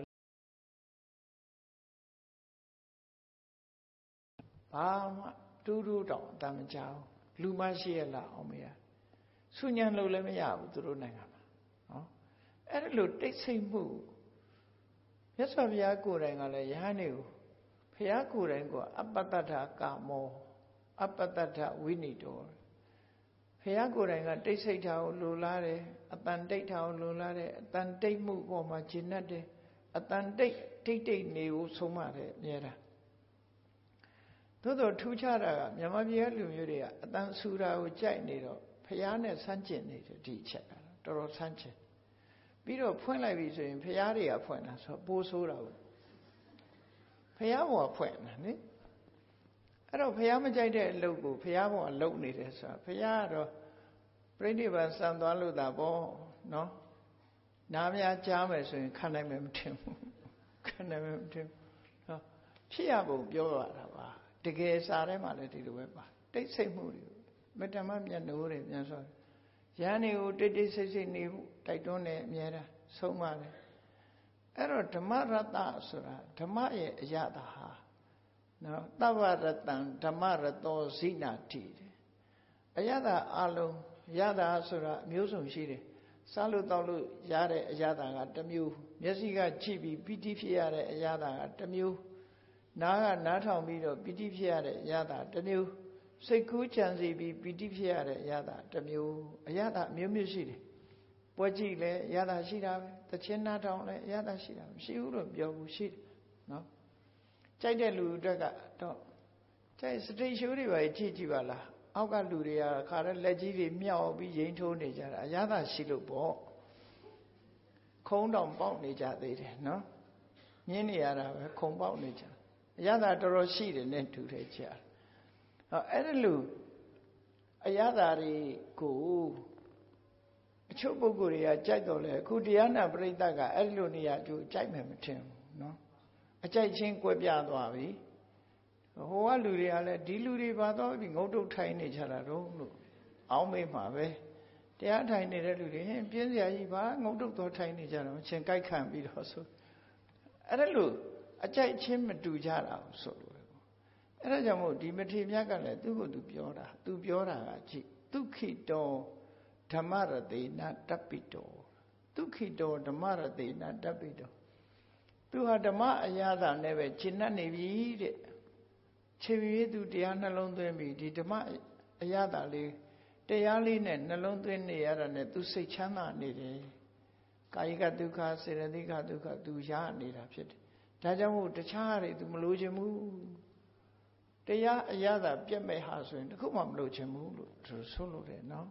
ဘာမှတူးတူးတောင်အတမ်းမကြောက်လူမရှိရလားအောင်မရဆူညံလို့လည်းမရဘူးသူတို့နိုင်ငံမှာနော်အဲ့ဒါလို့တိတ်ဆိတ်မှုမြတ်စွာဘုရားကိုယ်တိုင်ကလည်းယဟန်နေကိုဘုရားကိုယ်တိုင်ကအပတ္တထကာမောအပတ္တထဝိနိတောဘုရားကိုယ်တိုင်ကတိတ်ဆိတ်တာကိုလိုလားတယ်အတန်တိတ်တာကိုလိုလားတယ်အတန်တိတ်မှုပေါ်မှာဂျင်းတ်တယ်အတန်တိတ်တိတ်နေကိုဆုံးမတယ်အများတာသို့တော့ထူးခြားတာကမြန်မာပြည်ကလူမျိုးတွေကအတန်ဆူတာကိုကြိုက်နေတော့ဘုရားနဲ့ဆန့်ကျင်နေတယ်ဒီအချက်ကတော်တော်ဆန့်ကျင်ပြီးတော့ဖွင့်လိုက်ပြီဆိုရင်ဘုရားတွေကဖွင့်တာဆိုပိုးဆိုးတာကိုဘုရားဘောဖွင့်တာနိအဲ့တော့ဘုရားမကြိုက်တဲ့အလုပ်ကိုဘုရားဘောအလုပ်နေတယ်ဆိုတာဘုရားကတော့ပြိဋိဘံစံသွားလို့တာပေါ့နော်နားများကြားမယ်ဆိုရင်ခံနိုင်မယ်မထင်ဘူးခံနိုင်မယ်မထင်ဘူးဟောဖြစ်ရပုံပြောရတာပါတကယ်စာထဲမှာလည်းဒီလိုပဲပါတိတ်ဆိတ်မှုတွေမတ္တမမျက်နှိုးတွေပြန်ဆိုရဟန်းတွေကိုတိတ်တိတ်ဆိတ်ဆိတ်နေမှုတိုက်တွန်းတယ်အများအားဆုံးပါတယ်အဲ့တော့ဓမ္မရတ္တဆိုတာဓမ္မရဲ့အရသာဟာနော်သဗ္ဗရတံဓမ္မရတောဇိနာတိအရသာအလုံးရတာဆိုတာအမျိုးစုံရှိတယ်စားလို့တောက်လို့ရတဲ့အရသာကတစ်မျိုးမျက်စိကကြည့်ပြီးပီတိဖြစ်ရတဲ့အရသာကတစ်မျိုးနားကနားထောင်ပြီးတော့ပီတိဖြစ်ရတဲ့အရသာတစ်မျိုးစိတ်ကူးကြံစီပြီးပီတိဖြစ်ရတဲ့အရသာတစ်မျိုးအရသာအမျိုးမျိုးရှိတယ်ပွဲကြည့်လဲအရသာရှိတာပဲတခြင်းနားထောင်လဲအရသာရှိတာမရှိဘူးလို့ပြောဘူးရှိတယ်နော်ကြိုက်တဲ့လူတွေကတော့ကြိုက်စတိတ်ရှိုးတွေပဲကြည့်ကြည့်ပါလားအောက်ကလူတွေကခါတဲ့လက်ကြီးတွေမြောက်ပြီးရင်ထိုးနေကြတာအရသာရှိလို့ပေါ့ခုံးတောင်ပေါက်နေကြသေးတယ်နော်မြင်းနေရတာပဲခုံပေါက်နေကြအရသာတော်တော်ရှိတယ်နဲ့တူတယ်ကြာဟောအဲ့ဒါလို့အရသာတွေကိုအချို့ပုဂ္ဂိုလ်တွေကကြိုက်တော့လေအခုတရားနာပရိသတ်ကအဲ့လိုနေရာကျိုးကြိုက်မယ်မထင်ဘူးနော်အကြိုက်ချင်းကွဲပြားသွားပြီဟိုကလူတွေကလည်းဒီလူတွေပါတော့ဒီငုတ်တုတ်ထိုင်နေကြတာတော့လို့အောင်းမေးမှာပဲတရားထိုင်နေတဲ့လူတွေဟင်ပြင်းစရာကြီးပါငုတ်တုတ်တော့ထိုင်နေကြတော့ချင်းကြိုက်ခံပြီးတော့ဆိုအဲ့ဒါလို့အကြိုက်ချင်းမတူကြတာဆိုလို့အဲ့ဒါကြောင့်မို့ဒီမထေမြတ်ကလည်းသူ့ကိုသူပြောတာကကြည့်သူဒုက္ခိတောဓမ္မရတေနတပ္ပိတောဒုက္ခိတောဓမ္မရတေနတပ္ပိတောသူဟာဓမ္မအရာသာနဲ့ပဲရှင်းနေပြီတဲ့ခြေပြေးသူတရားနှလုံးသွင်းပြီးဒီဓမ္မအရာသာလေးတရားလေးနဲ့နှလုံးသွင်းနေရတာနဲ့သူစိတ်ချမ်းသာနေတယ်ကာယကဒုက္ခစေတသိက်ဒုက္ခသူရနေတာဖြစ်တယ်ဒါကြောင့်မို့တခြားတွေသူမလိုချင်ဘူးတရားအရာသာပြတ်မဲ့ဟာဆိုရင်တခုမှမလိုချင်ဘူးလို့သူဆိုလို့တယ်နော်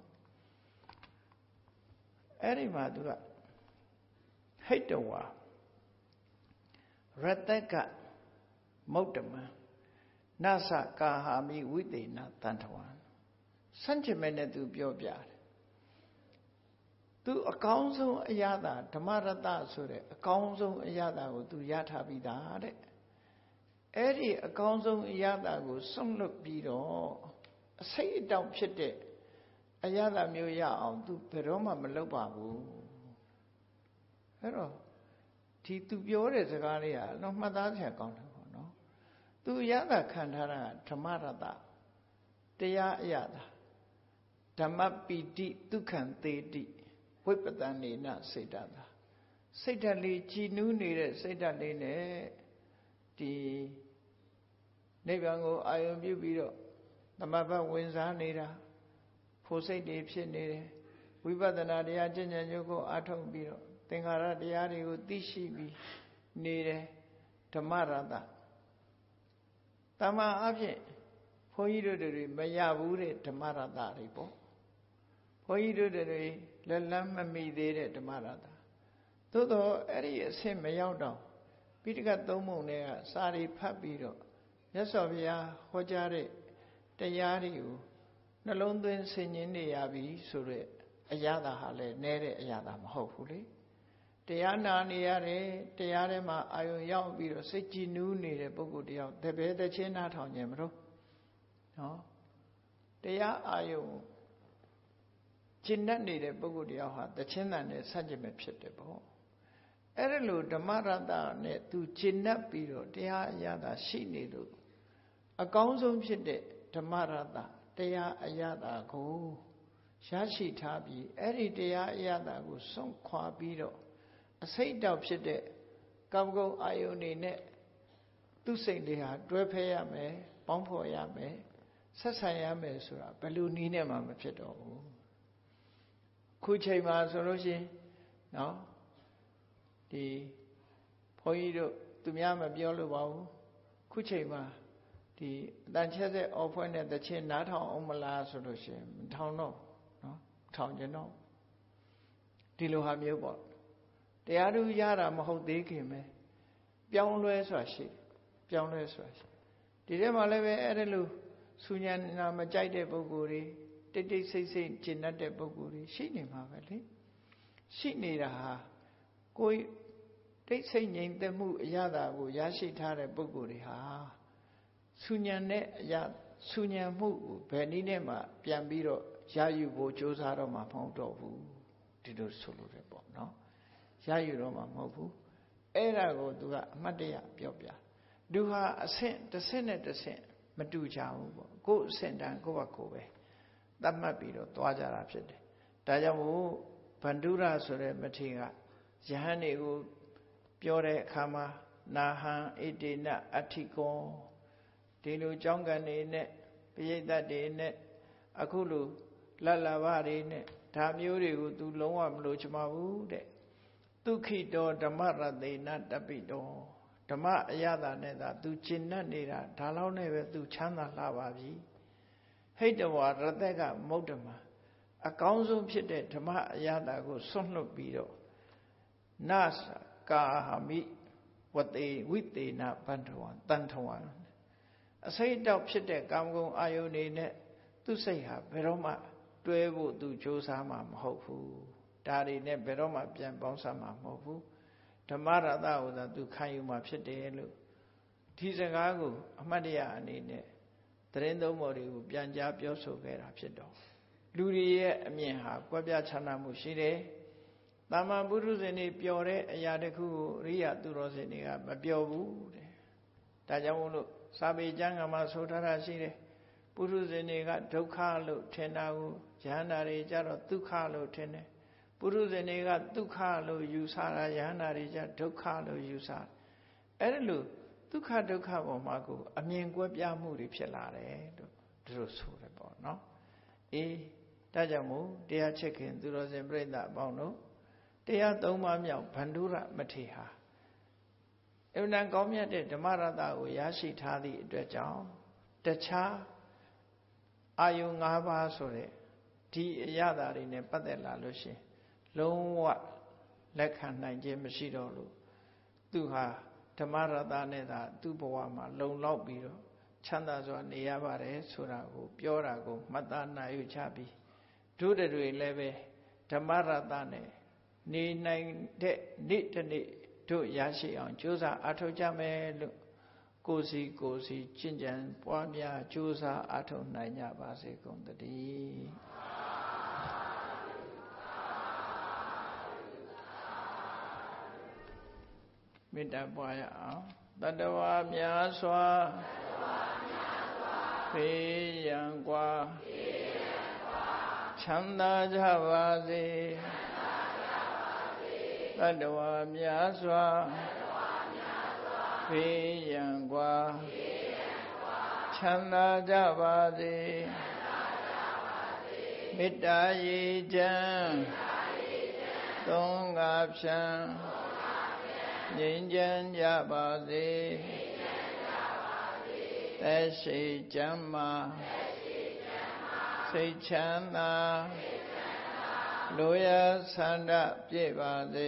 အဲ့ဒီမှာသူကဟိတဝါရတကမௌတ္တမနသကာဟာမိဝိသေနတန်ထဝံစန့်ကျင်မဲ့နဲ့သူပြောပြတယ်သူအကောင်းဆုံးအရာသာဓမ္မရတဆိုတဲ့အကောင်းဆုံးအရာသာကိုသူရထားပြီးသားတဲ့အဲ့ဒီအကောင်းဆုံးအရာသာကိုစွန့်လွတ်ပြီးတော့အစိတ်အတောင့်ဖြစ်တဲ့အရာသာမျိုးရအောင်သူဘယ်တော့မှမလုပ်ပါဘူးအဲ့တော့ဒီသူပြောတဲ့စကားလေးကတော့မှတ်သားစရာကောင်းတယ်ပေါ့နော်သူအရာသာခံထားတာဓမ္မရတတရားအရာသာဓမ္မပိတိဒုက္ခံသေတိဝိပတန်နေနစိတ်ဓာတ်စိတ်ဓာတ်လေးကြည်နူးနေတဲ့စိတ်ဓာတ်လေးနဲ့ဒီနိဗ္ဗာန်ကိုအာရုံပြုပြီးတော့သမဘဝင်စားနေတာဖို့စိတ်တွေဖြစ်နေတယ်ဝိပဿနာတရားကျင့်ကြံကြိုးကိုအားထုတ်ပြီးတော့သင်္ခါရတရားတွေကိုသိရှိပြီးနေတယ်ဓမ္မရတတမန်အဖြစ်ဘုန်းကြီးတို့တွေမရဘူးတဲ့ဓမ္မရတတွေပေါ့ဘုန်းကြီးတို့တွေလက်လန်းမမိသေးတဲ့ဓမ္မရတသို့တော့အဲ့ဒီအဆင့်မရောက်တော့ပိဋကသုံးပုံတွေကစာရီဖတ်ပြီးတော့မြတ်စွာဘုရားဟောကြားတဲ့တရားတွေကိုနှလုံးသွင်းဆင်ခြင်နေရပြီဆိုတဲ့အရာသာဟာလည်းနည်းတဲ့အရာသာမဟုတ်ဘူးလေတရားနာနေရတယ်တရားထဲမှာအာယုံရောက်ပြီးတော့စိတ်ကြည်နူးနေတဲ့ပုဂ္ဂိုလ်တယောက်တပည့်တချင်းနားထောင်ခြင်းမလို့နော်တရားအာယုံကျင့်တတ်နေတဲ့ပုဂ္ဂိုလ်တယောက်ဟာတချင်းတန်နဲ့ဆန့်ကျင်မဲ့ဖြစ်တယ်ပေါ့အဲ့ဒါလို့ဓမ္မရတနဲ့သူကျင့်တတ်ပြီးတော့တရားအရာသာရှိနေလို့အကောင်းဆုံးဖြစ်တဲ့ဓမ္မရတတရားအရာသာကိုရရှိထားပြီးအဲ့ဒီတရားအရာသာကိုစွန့်ခွာပြီးတော့အစိတ်တောက်ဖြစ်တဲ့ကာမဂုဏ်အာယုန်တွေနဲ့သူ့စိတ်တွေဟာတွဲဖက်ရမယ်ပေါင်းဖော်ရမယ်ဆက်ဆံရမယ်ဆိုတာဘယ်လိုနည်းနဲ့မှမဖြစ်တော့ဘူးခုချိန်မှာဆိုလို့ရှိရင်နော်ဒီဘုန်းကြီးတို့သူများမပြောလို့ပါဘူးခုချိန်မှာဒီအတန်ချက်တဲ့အော်ဖွဲ့တဲ့တခြင်းနားထောင်အောင်မလားဆိုလို့ရှိရင်မထောင်တော့နော်ထောင်ကျင်တော့ဒီလိုဟာမျိုးပေါ့တရားသူရတာမဟုတ်သေးခင်ပဲပြောင်းလဲဆိုတာရှိတယ်ပြောင်းလဲဆိုတာရှိဒီထဲမှာလည်းပဲအဲ့ဒါလို့ဆူညံနာမကြိုက်တဲ့ပုဂ္ဂိုလ်တွေတိတ်တိတ်ဆိတ်ဆိတ်ကျင့်တတ်တဲ့ပုဂ္ဂိုလ်တွေရှိနေမှာပဲလေရှိနေတာဟာကိုယ်တိတ်ဆိတ်ငြိမ်သက်မှုအရသာကိုရရှိထားတဲ့ပုဂ္ဂိုလ်တွေဟာဆူညံတဲ့အရာဆူညံမှုကိုဘယ်နည်းနဲ့မှပြန်ပြီးတော့ရယူဖို့ကြိုးစားတော့မှမဟုတ်တော့ဘူးဒီလိုဆိုလို့ရပေါ့နော်ရယူတော့မှမဟုတ်ဘူးအဲ့ဒါကိုသူကအမှတ်တရပြောပြသူဟာအဆင့်တစ်ဆင့်နဲ့တစ်ဆင့်မတူကြဘူးပေါ့ကိုယ်အဆင့်တန်းကိုယ့်ဘက်ကိုယ်ပဲသတ်မှတ်ပြီးတော့သွားကြတာဖြစ်တယ်ဒါကြောင့်မို့ဗန္ဓုရဆိုတဲ့မထေရယဟန်တွေကိုပြောတဲ့အခါမှာနာဟံဣတိနအဋ္ဌိကောဒီလိုကြောင်းကန်နေနဲ့ပိဋကတ်တွေနဲ့အခုလိုလတ်လာဘတွေနဲ့ဒါမျိုးတွေကို तू လုံးဝမလို့ချမဘူးတဲ့ဒုက္ခိတောဓမ္မရတေနတပ္ပိတောဓမ္မအရသာနဲ့သာ तू ကျင့်တတ်နေတာဒါလောက်နဲ့ပဲ तू ချမ်းသာလှပါပြီဟိတဝါရတကမௌတ္တမအကောင်းဆုံးဖြစ်တဲ့ဓမ္မအရသာကိုစွန့်လွတ်ပြီးတော့နကာဟမိဝတေဝိသေနဗန္ဓဝံတန်ထဝံအစိတ်တောက်ဖြစ်တဲ့ကာမဂုဏ်အာယုန်တွေနဲ့သူ့စိတ်ဟာဘယ်တော့မှတွဲဖို့သူကြိုးစားမှာမဟုတ်ဘူးဒါတွေနဲ့ဘယ်တော့မှပြန်ပေါင်းစားမှာမဟုတ်ဘူးဓမ္မရတကိုသာသူခံယူမှာဖြစ်တယ်လို့ဒီစကားကိုအမှတ်တရအနေနဲ့သတင်းသုံးပေါ်တွေကိုပြန်ကြားပြောဆိုခဲ့တာဖြစ်တော့လူတွေရဲ့အမြင်ဟာကွဲပြားခြားနားမှုရှိတယ်။တာမန်ပုရုဇဉ်တွေပျော်တဲ့အရာတစ်ခုကိုအရိယာသူတော်စင်တွေကမပျော်ဘူးတဲ့။ဒါကြောင့်မို့လို့စာပေကျမ်းကမှာဆိုထားတာရှိတယ်။ပုရုဇဉ်တွေကဒုက္ခလို့ထင်တာကိုရယဟန္တာတွေကြတော့ဒုက္ခလို့ထင်တယ်ပုရုဇဉ်တွေကဒုက္ခလို့ယူဆတာယဟန္တာတွေကြဒုက္ခလို့ယူဆတယ်အဲ့ဒါလို့ဒုက္ခဒုက္ခပေါ်မှာကိုအမြင်ကွဲပြားမှုတွေဖြစ်လာတယ်လို့တို့ဆိုတယ်ပေါ့နော်အေးဒါကြောင့်မို့တရားချစ်ခင်သူတော်စင်ပြိဿအပေါင်းတို့တရား၃ပါးမြောက်ဗန္ဓုရမထေဟာအမှန်ကောင်းမြတ်တဲ့ဓမ္မရတ္တကိုရရှိထားသည့်အတွက်ကြောင့်တခြားအာယု၅ပါးဆိုတဲ့ဒီအရာဓာတ်တွေနဲ့ပတ်သက်လာလို့ရှိရင်လုံးဝလက်ခံနိုင်ခြင်းမရှိတော့လို့သူဟာဓမ္မရတ္တနဲ့သာသူ့ဘဝမှာလုံလောက်ပြီးတော့ချမ်းသာစွာနေရပါတယ်ဆိုတာကိုပြောတာကိုမှတ်သားနိုင်ယူချပြီးတို့တွေလည်းပဲဓမ္မရတ္တနဲ့နေနိုင်တဲ့နေ့တစ်နေ့တို့ရရှိအောင်ကြိုးစားအားထုတ်ကြမယ်လို့ကိုယ်စီကျင့်ကြံပွားများကြိုးစားအားထုတ်နိုင်ကြပါစေကုန်သတည်းမေတ္တာပွားရအောင်တတ္တဝါများစွာဖေးရန်กว่าချမ်းသာကြပါစေတတ္တဝါများစွာဖေးရန်กว่าချမ်းသာကြပါစေမေတ္တာရေချမ်းသုံးငါဖြံငြိမ်းချမ်းကြပါစေသက်ရှိချမ်းမာစိတ်ချမ်းသာလိုရာဆန္ဒပြည့်ပါစေ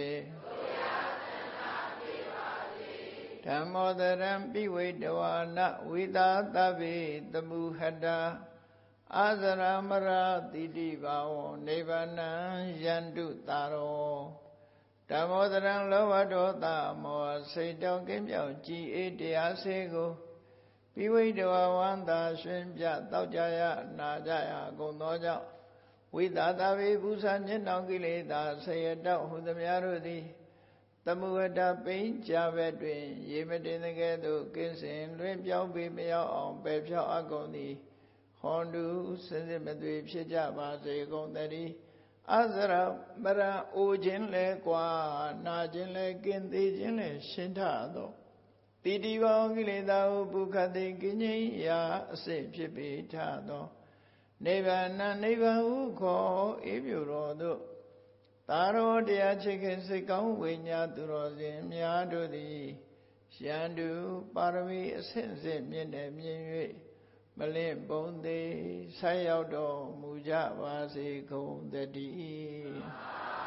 ဓမ္မောတရံပိဝိတဝါနဝိသာသဗ္ဗေတမုဟတာအာဇရမရာတိတိဘာဝနိဗ္ဗာနံယန္တုတာရောဓမ္မောတရံလောဘဒေါသမောဟစိတ်တောကင်းပြောင်းကြည်အေးတရားစေကိုပိဝိတဝါဝန္တာရှင်ပြတောက်ကြရနာကြရကုန်သောကြောင့်ဝိသာသဗေပူဇာညင်တော်ကိလေသာဆေယတောက်ဟုသမျှတို့သည်သမုဝတ္တပိဉ္ကြဘက်တွင်ရေမတင်တဲ့ကဲ့သို့ကင်းစင်လွင်ပြောင်းပြီးမရောက်အောင်ပယ်ဖြောက်အကုန်သည်ဟောတုစင်စစ်မသွေဖြစ်ကြပါစေကုန်သတည်းအဇရမရအိုခြင်းလဲကွာနာခြင်းလဲကင်းသေးခြင်းလဲရှင်းထသောတိတိဘောကိလေသာဟုပုခတိကိဉ္စိယာအစစ်ဖြစ်ပေထသောနိဗ္ဗာန်နိဗ္ဗာန်ဟုခေါ်အေးပြူတော်သို့သာရောတရားချစ်ခင်စိတ်ကောင်းဝိညာသူတော်စင်များတို့သည်ရန်သူပါရမီအဆင့်ဆင့်မြင့်တယ်မြင့်၍မလင့်ပုံသေးဆက်ရောက်တော်မူကြပါစေကုန်သတည်း